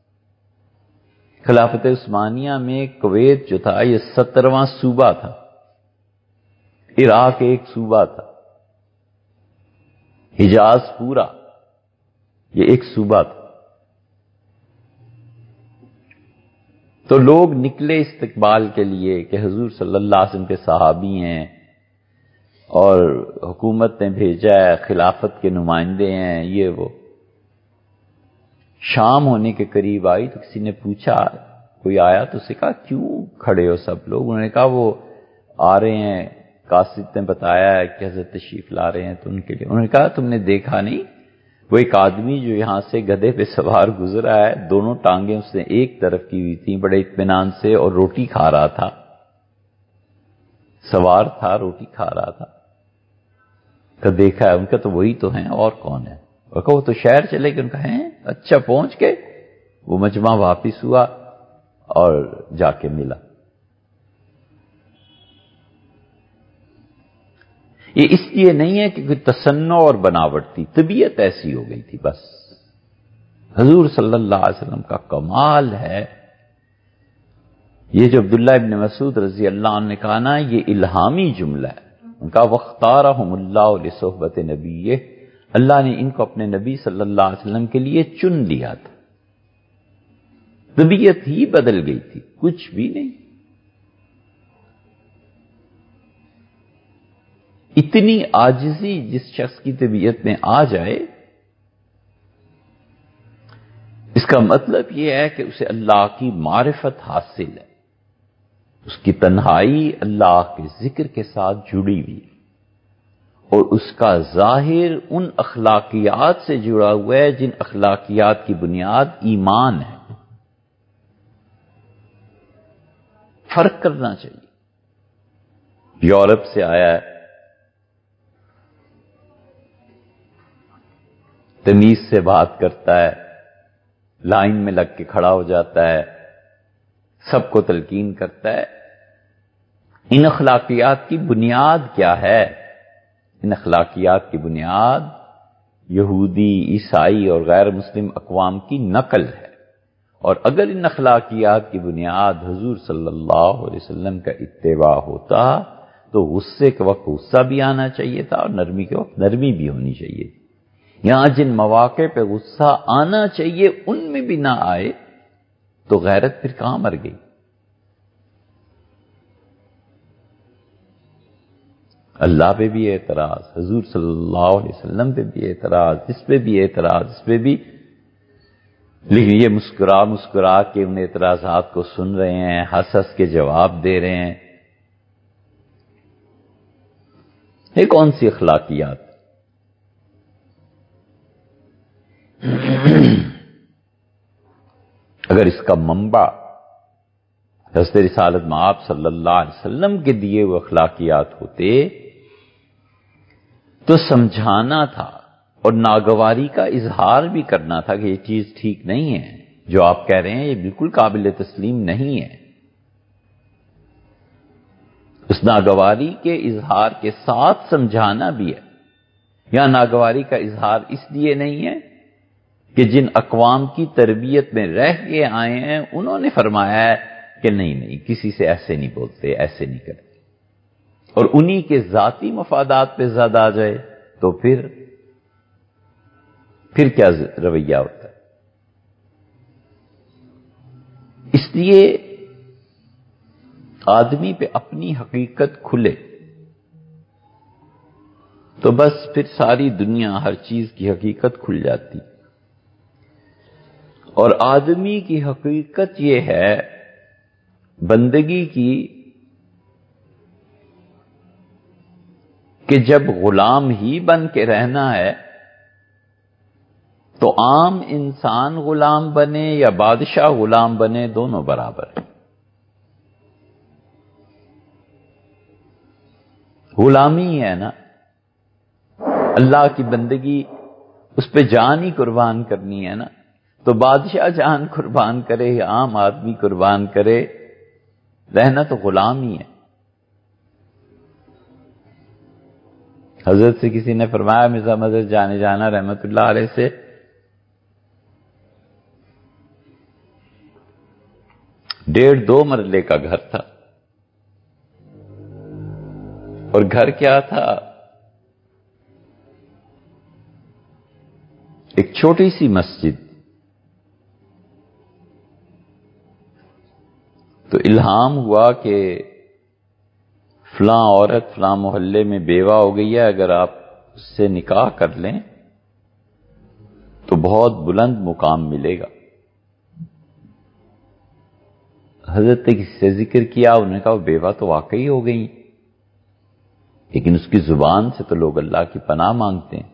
Speaker 1: خلافت عثمانیہ میں کویت جو تھا یہ سترواں صوبہ تھا. عراق ایک صوبہ تھا. حجاز پورا یہ ایک صوبہ تھا. تو لوگ نکلے استقبال کے لیے کہ حضور صلی اللہ علیہ وسلم کے صحابی ہیں اور حکومت نے بھیجا ہے، خلافت کے نمائندے ہیں، یہ وہ. شام ہونے کے قریب آئی تو کسی نے پوچھا، کوئی آیا تو اسے کہا کیوں کھڑے ہو سب لوگ؟ انہوں نے کہا وہ آ رہے ہیں، قاصد نے بتایا ہے کہ حضرت تشریف لا رہے ہیں تو ان کے لیے. انہوں نے کہا تم نے دیکھا نہیں وہ ایک آدمی جو یہاں سے گدھے پہ سوار گزرا ہے، دونوں ٹانگیں اس نے ایک طرف کی ہوئی تھیں بڑے اطمینان سے، اور روٹی کھا رہا تھا، سوار تھا روٹی کھا رہا تھا. کہ دیکھا ہے؟ ان کا تو وہی تو ہیں، اور کون ہے؟ اور کہ وہ تو شہر چلے گئے. ان کا ہیں اچھا پہنچ گئے. وہ مجمع واپس ہوا اور جا کے ملا. یہ اس لیے نہیں ہے کہ کوئی تصنع اور بناوٹ تھی، طبیعت ایسی ہو گئی تھی بس۔ حضور صلی اللہ علیہ وسلم کا کمال ہے یہ جو عبداللہ ابن مسعود رضی اللہ عنہ نے کہا نا، یہ الہامی جملہ ہے ان کا، وَاخْتَارَهُمُ اللَّهُ لِصُحْبَةِ نَبِيِّهِ، اللہ نے ان کو اپنے نبی صلی اللہ علیہ وسلم کے لیے چن لیا تھا۔ طبیعت ہی بدل گئی تھی، کچھ بھی نہیں۔ اتنی عاجزی جس شخص کی طبیعت میں آ جائے، اس کا مطلب یہ ہے کہ اسے اللہ کی معرفت حاصل ہے، اس کی تنہائی اللہ کے ذکر کے ساتھ جڑی ہوئی ہے، اور اس کا ظاہر ان اخلاقیات سے جڑا ہوا ہے جن اخلاقیات کی بنیاد ایمان ہے۔ فرق کرنا چاہیے۔ یورپ سے آیا ہے، تمیز سے بات کرتا ہے، لائن میں لگ کے کھڑا ہو جاتا ہے، سب کو تلقین کرتا ہے۔ ان اخلاقیات کی بنیاد کیا ہے؟ ان اخلاقیات کی بنیاد یہودی، عیسائی اور غیر مسلم اقوام کی نقل ہے، اور اگر ان اخلاقیات کی بنیاد حضور صلی اللہ علیہ وسلم کا اتباع ہوتا تو غصے کے وقت غصہ بھی آنا چاہیے تھا اور نرمی کے وقت نرمی بھی ہونی چاہیے تھی۔ یہاں جن مواقع پہ غصہ آنا چاہیے ان میں بھی نہ آئے تو غیرت پھر کہاں مر گئی؟ اللہ پہ بھی اعتراض، حضور صلی اللہ علیہ وسلم پہ بھی اعتراض، اس پہ بھی اعتراض، اس پہ بھی، لیکن یہ مسکرا مسکرا کے ان اعتراضات کو سن رہے ہیں، ہنس ہنس کے جواب دے رہے ہیں۔ یہ کون سی اخلاقیات؟ اگر اس کا منبع حضرت رسالت مآب صلی اللہ علیہ وسلم کے دیے ہوئے اخلاقیات ہوتے تو سمجھانا تھا اور ناگواری کا اظہار بھی کرنا تھا کہ یہ چیز ٹھیک نہیں ہے، جو آپ کہہ رہے ہیں یہ بالکل قابل تسلیم نہیں ہے۔ اس ناگواری کے اظہار کے ساتھ سمجھانا بھی ہے۔ یہاں ناگواری کا اظہار اس لیے نہیں ہے کہ جن اقوام کی تربیت میں رہ کے آئے ہیں انہوں نے فرمایا ہے کہ نہیں نہیں کسی سے ایسے نہیں بولتے، ایسے نہیں کرتے، اور انہی کے ذاتی مفادات پہ زد آ جائے تو پھر پھر کیا رویہ ہوتا ہے؟ اس لیے آدمی پہ اپنی حقیقت کھلے تو بس پھر ساری دنیا، ہر چیز کی حقیقت کھل جاتی۔ اور آدمی کی حقیقت یہ ہے بندگی کی کہ جب غلام ہی بن کے رہنا ہے تو عام انسان غلام بنے یا بادشاہ غلام بنے، دونوں برابر ہیں۔ غلامی ہے نا، اللہ کی بندگی، اس پہ جان ہی قربان کرنی ہے نا، تو بادشاہ جان قربان کرے یا عام آدمی قربان کرے، رہنا تو غلام ہی ہے۔ حضرت سے کسی نے فرمایا، مرزا مظہر جانے جانا رحمت اللہ علیہ سے، ڈیڑھ دو مرلے کا گھر تھا، اور گھر کیا تھا؟ ایک چھوٹی سی مسجد۔ تو الہام ہوا کہ فلاں عورت فلاں محلے میں بیوہ ہو گئی ہے، اگر آپ اس سے نکاح کر لیں تو بہت بلند مقام ملے گا۔ حضرت نے کسی سے ذکر کیا، انہوں نے کہا وہ بیوہ تو واقعی ہو گئی، لیکن اس کی زبان سے تو لوگ اللہ کی پناہ مانگتے ہیں۔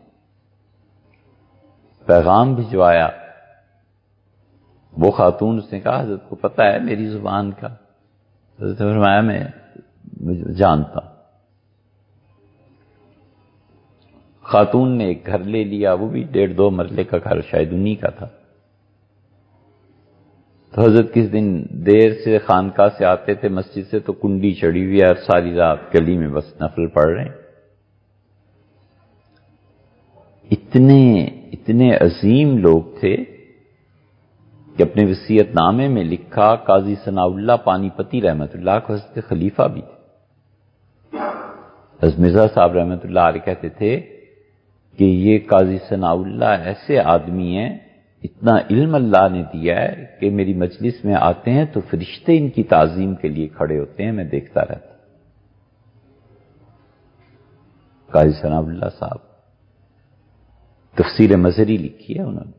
Speaker 1: پیغام بھجوایا، وہ خاتون، اس نے کہا حضرت کو پتہ ہے میری زبان کا؟ حضرت نے فرمایا میں جانتا۔ خاتون نے ایک گھر لے لیا، وہ بھی ڈیڑھ دو مرلے کا گھر، شاید انہی کا تھا۔ تو حضرت کس دن دیر سے خانقاہ سے آتے تھے مسجد سے، تو کنڈی چڑھی ہوئی ہے اور ساری رات گلی میں بس نفل پڑھ رہے ہیں۔ اتنے اتنے عظیم لوگ تھے کہ اپنے وصیت نامے میں لکھا، قاضی ثناء اللہ پانی پتی رحمۃ اللہ کو حضرت خلیفہ بھی تھے، حضرت مرزا صاحب رحمۃ اللہ علیہ کہتے تھے کہ یہ قاضی ثناء اللہ ایسے آدمی ہیں، اتنا علم اللہ نے دیا ہے کہ میری مجلس میں آتے ہیں تو فرشتے ان کی تعظیم کے لیے کھڑے ہوتے ہیں، میں دیکھتا رہتا۔ قاضی ثناء اللہ صاحب، تفسیر مظہری لکھی ہے انہوں نے،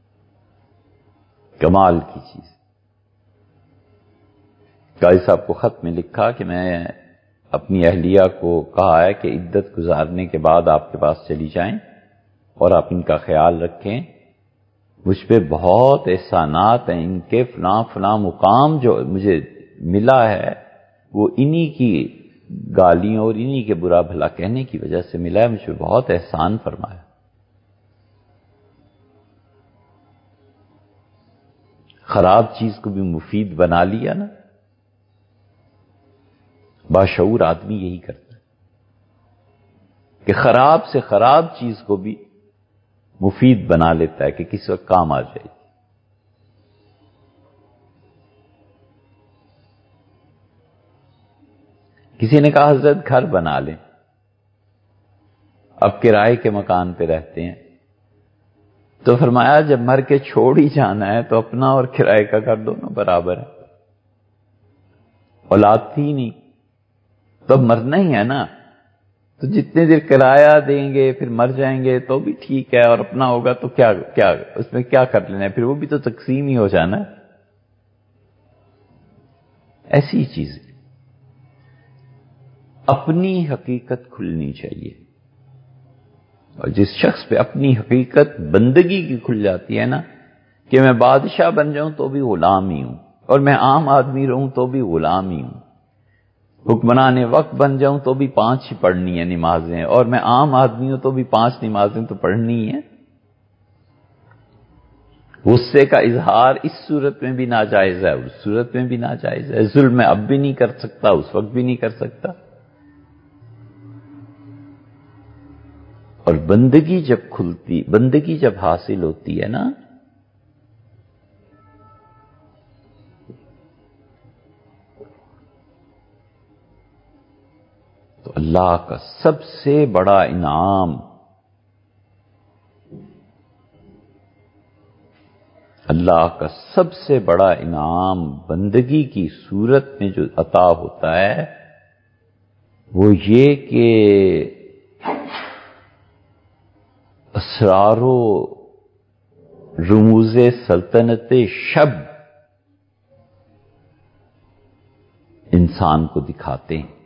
Speaker 1: کمال کی چیز۔ قاضی صاحب کو خط میں لکھا کہ میں اپنی اہلیہ کو کہا ہے کہ عدت گزارنے کے بعد آپ کے پاس چلی جائیں اور آپ ان کا خیال رکھیں، مجھ پہ بہت احسانات ہیں، ان کے فلاں فلاں مقام جو مجھے ملا ہے وہ انہی کی گالیوں اور انہی کے برا بھلا کہنے کی وجہ سے ملا ہے، مجھ پہ بہت احسان فرمایا۔ خراب چیز کو بھی مفید بنا لیا نا، باشعور آدمی یہی کرتا ہے کہ خراب سے خراب چیز کو بھی مفید بنا لیتا ہے کہ کس وقت کام آ جائے گی۔ کسی نے کہا حضرت گھر بنا لیں، اب کرائے کے مکان پہ رہتے ہیں، تو فرمایا جب مر کے چھوڑ ہی جانا ہے تو اپنا اور کرائے کا گھر دونوں برابر ہے، اولاد تھی نہیں تو اب مرنا ہی ہے نا، تو جتنے دیر کرایہ دیں گے پھر مر جائیں گے تو بھی ٹھیک ہے، اور اپنا ہوگا تو کیا کیا اس میں کیا کر لینا ہے، پھر وہ بھی تو تقسیم ہی ہو جانا ہے۔ ایسی چیز اپنی حقیقت کھلنی چاہیے، اور جس شخص پہ اپنی حقیقت بندگی کی کھل جاتی ہے نا کہ میں بادشاہ بن جاؤں تو بھی غلام ہی ہوں، اور میں عام آدمی رہوں تو بھی غلام ہی ہوں، حکمران وقت بن جاؤں تو بھی پانچ ہی پڑھنی ہے نمازیں، اور میں عام آدمی ہوں تو بھی پانچ نمازیں تو پڑھنی ہیں۔ غصے کا اظہار اس صورت میں بھی ناجائز ہے، اس صورت میں بھی ناجائز ہے، ظلم میں اب بھی نہیں کر سکتا، اس وقت بھی نہیں کر سکتا۔ اور بندگی جب کھلتی، بندگی جب حاصل ہوتی ہے نا، تو اللہ کا سب سے بڑا انعام، اللہ کا سب سے بڑا انعام بندگی کی صورت میں جو عطا ہوتا ہے وہ یہ کہ اسرار و رموز سلطنت شب انسان کو دکھاتے ہیں۔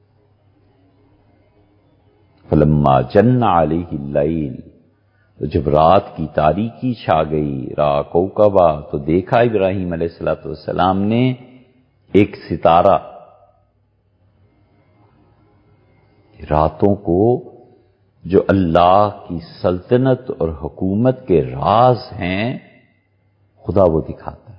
Speaker 1: فلما جن علیہ اللیل، تو جب رات کی تاریکی چھا گئی، را کوکبا، تو دیکھا ابراہیم علیہ الصلوۃ والسلام نے ایک ستارہ۔ راتوں کو جو اللہ کی سلطنت اور حکومت کے راز ہیں خدا وہ دکھاتا ہے،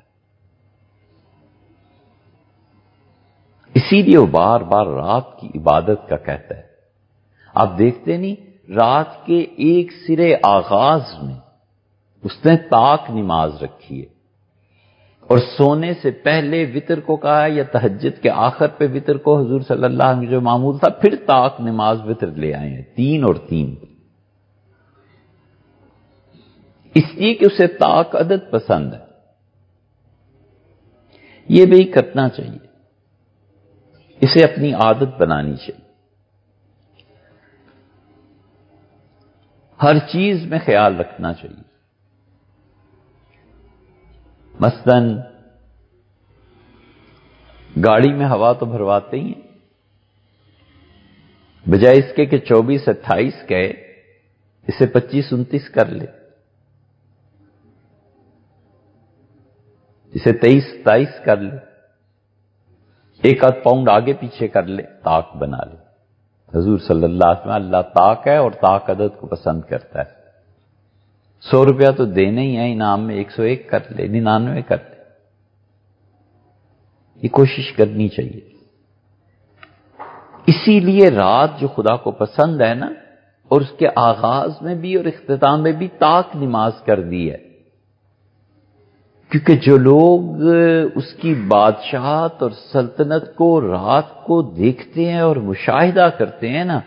Speaker 1: اسی لیے وہ بار بار رات کی عبادت کا کہتا ہے۔ آپ دیکھتے نہیں، رات کے ایک سرے آغاز میں اس نے طاق نماز رکھی ہے، اور سونے سے پہلے وتر کو کہا ہے، یا تہجد کے آخر پہ وتر کو حضور صلی اللہ علیہ وسلم جو معمول تھا، پھر طاق نماز وتر لے آئے ہیں، تین اور تین، اس لیے کہ اسے طاق عدد پسند ہے۔ یہ بھی کرنا چاہیے، اسے اپنی عادت بنانی چاہیے، ہر چیز میں خیال رکھنا چاہیے۔ مثلاً گاڑی میں ہوا تو بھرواتے ہی ہیں، بجائے اس کے کہ چوبیس اٹھائیس کہے، اسے پچیس انتیس کر لے، اسے تیئیس ستائیس کر لے، ایک آدھ پاؤنڈ آگے پیچھے کر لے، طاق بنا لے۔ حضور صلی اللہ علیہ وسلم، اللہ طاق ہے اور طاق عدد کو پسند کرتا ہے۔ سو روپیہ تو دینے ہی ہے انعام میں، ایک سو ایک کر لے، ننانوے کر لے، یہ کوشش کرنی چاہیے۔ اسی لیے رات جو خدا کو پسند ہے نا، اور اس کے آغاز میں بھی اور اختتام میں بھی طاق نماز کر دی ہے، کیونکہ جو لوگ اس کی بادشاہت اور سلطنت کو رات کو دیکھتے ہیں اور مشاہدہ کرتے ہیں نا،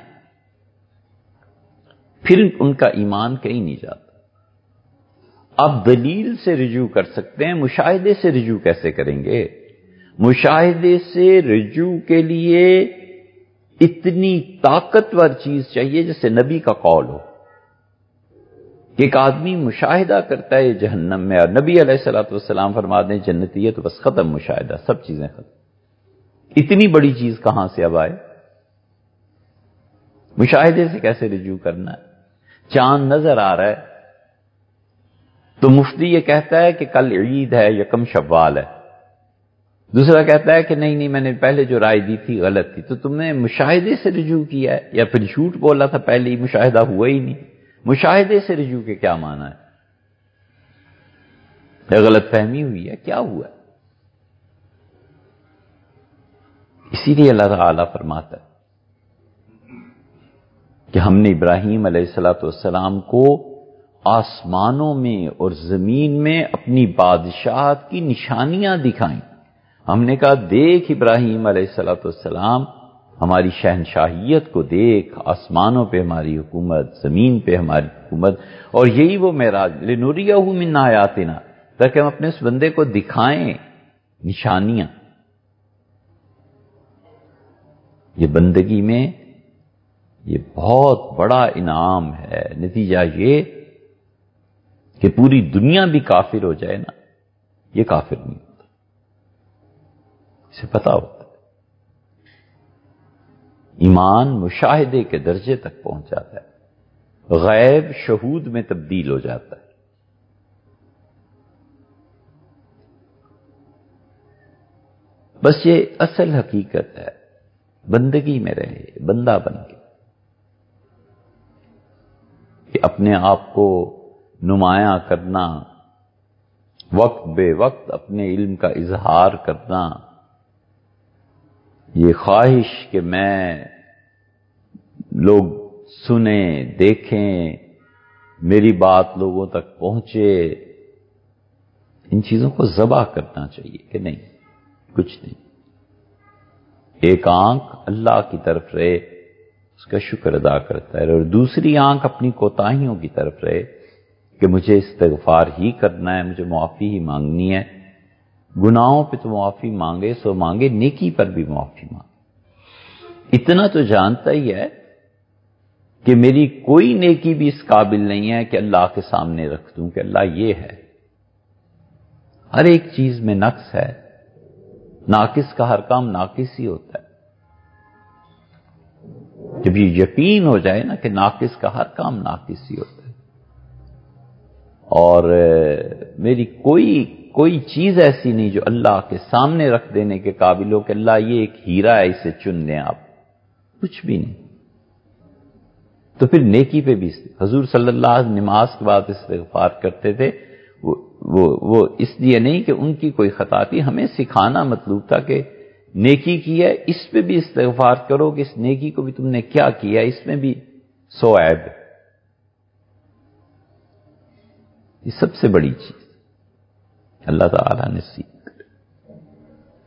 Speaker 1: پھر ان کا ایمان کہیں نہیں جاتا۔ آپ دلیل سے رجوع کر سکتے ہیں، مشاہدے سے رجوع کیسے کریں گے؟ مشاہدے سے رجوع کے لیے اتنی طاقتور چیز چاہیے جیسے نبی کا قول ہو کہ ایک آدمی مشاہدہ کرتا ہے جہنم میں، اور نبی علیہ الصلوۃ والسلام فرما دیں جنتی ہے تو بس ختم مشاہدہ، سب چیزیں ختم۔ اتنی بڑی چیز کہاں سے اب آئے؟ مشاہدے سے کیسے رجوع کرنا ہے؟ چاند نظر آ رہا ہے تو مفتی یہ کہتا ہے کہ کل عید ہے، یکم شوال ہے، دوسرا کہتا ہے کہ نہیں نہیں میں نے پہلے جو رائے دی تھی غلط تھی، تو تم نے مشاہدے سے رجوع کیا ہے یا پھر جھوٹ بولا تھا، پہلے ہی مشاہدہ ہوا ہی نہیں؟ مشاہدے سے رجوع کے کیا معنی ہے؟ غلط فہمی ہوئی ہے، کیا ہوا ہے؟ اسی لیے اللہ تعالیٰ فرماتا ہے کہ ہم نے ابراہیم علیہ الصلوۃ والسلام کو آسمانوں میں اور زمین میں اپنی بادشاہت کی نشانیاں دکھائیں۔ ہم نے کہا دیکھ ابراہیم علیہ الصلوۃ والسلام، ہماری شہنشاہیت کو دیکھ، آسمانوں پہ ہماری حکومت، زمین پہ ہماری حکومت، اور یہی وہ معراج لنریہ من آیاتنا، تاکہ ہم اپنے اس بندے کو دکھائیں نشانیاں۔ یہ بندگی میں یہ بہت بڑا انعام ہے۔ نتیجہ یہ کہ پوری دنیا بھی کافر ہو جائے نا، یہ کافر نہیں ہوتا، اسے پتا ہوتا ہے۔ ایمان مشاہدے کے درجے تک پہنچ جاتا ہے، غیب شہود میں تبدیل ہو جاتا ہے۔ بس یہ اصل حقیقت ہے، بندگی میں رہے، بندہ بن کے، کہ اپنے آپ کو نمایاں کرنا، وقت بے وقت اپنے علم کا اظہار کرنا، یہ خواہش کہ میں لوگ سنیں دیکھیں، میری بات لوگوں تک پہنچے، ان چیزوں کو ذبح کرنا چاہیے کہ نہیں، کچھ نہیں۔ ایک آنکھ اللہ کی طرف رہے، اس کا شکر ادا کرتا ہے، اور دوسری آنکھ اپنی کوتاہیوں کی طرف رہے کہ مجھے استغفار ہی کرنا ہے، مجھے معافی ہی مانگنی ہے۔ گناہوں پہ تو معافی مانگے سو مانگے، نیکی پر بھی معافی مانگے۔ اتنا تو جانتا ہی ہے کہ میری کوئی نیکی بھی اس قابل نہیں ہے کہ اللہ کے سامنے رکھ دوں کہ اللہ یہ ہے۔ ہر ایک چیز میں نقص ہے، ناقص کا ہر کام ناقص ہی ہوتا ہے۔ جب یہ یقین ہو جائے نا کہ ناقص کا ہر کام ناقص ہی ہوتا ہے، اور میری کوئی کوئی چیز ایسی نہیں جو اللہ کے سامنے رکھ دینے کے قابل ہو کہ اللہ یہ ایک ہیرا ہے، اسے چن لیں آپ، کچھ بھی نہیں، تو پھر نیکی پہ بھی حضور صلی اللہ علیہ وسلم نماز کے بعد استغفار کرتے تھے۔ وہ وہ وہ اس لیے نہیں کہ ان کی کوئی خطا تھی، ہمیں سکھانا مطلوب تھا کہ نیکی کی ہے اس پہ بھی استغفار کرو کہ اس نیکی کو بھی تم نے کیا کیا، اس میں بھی سو عیب ہے۔ یہ سب سے بڑی چیز اللہ تعالیٰ نے سیکھی۔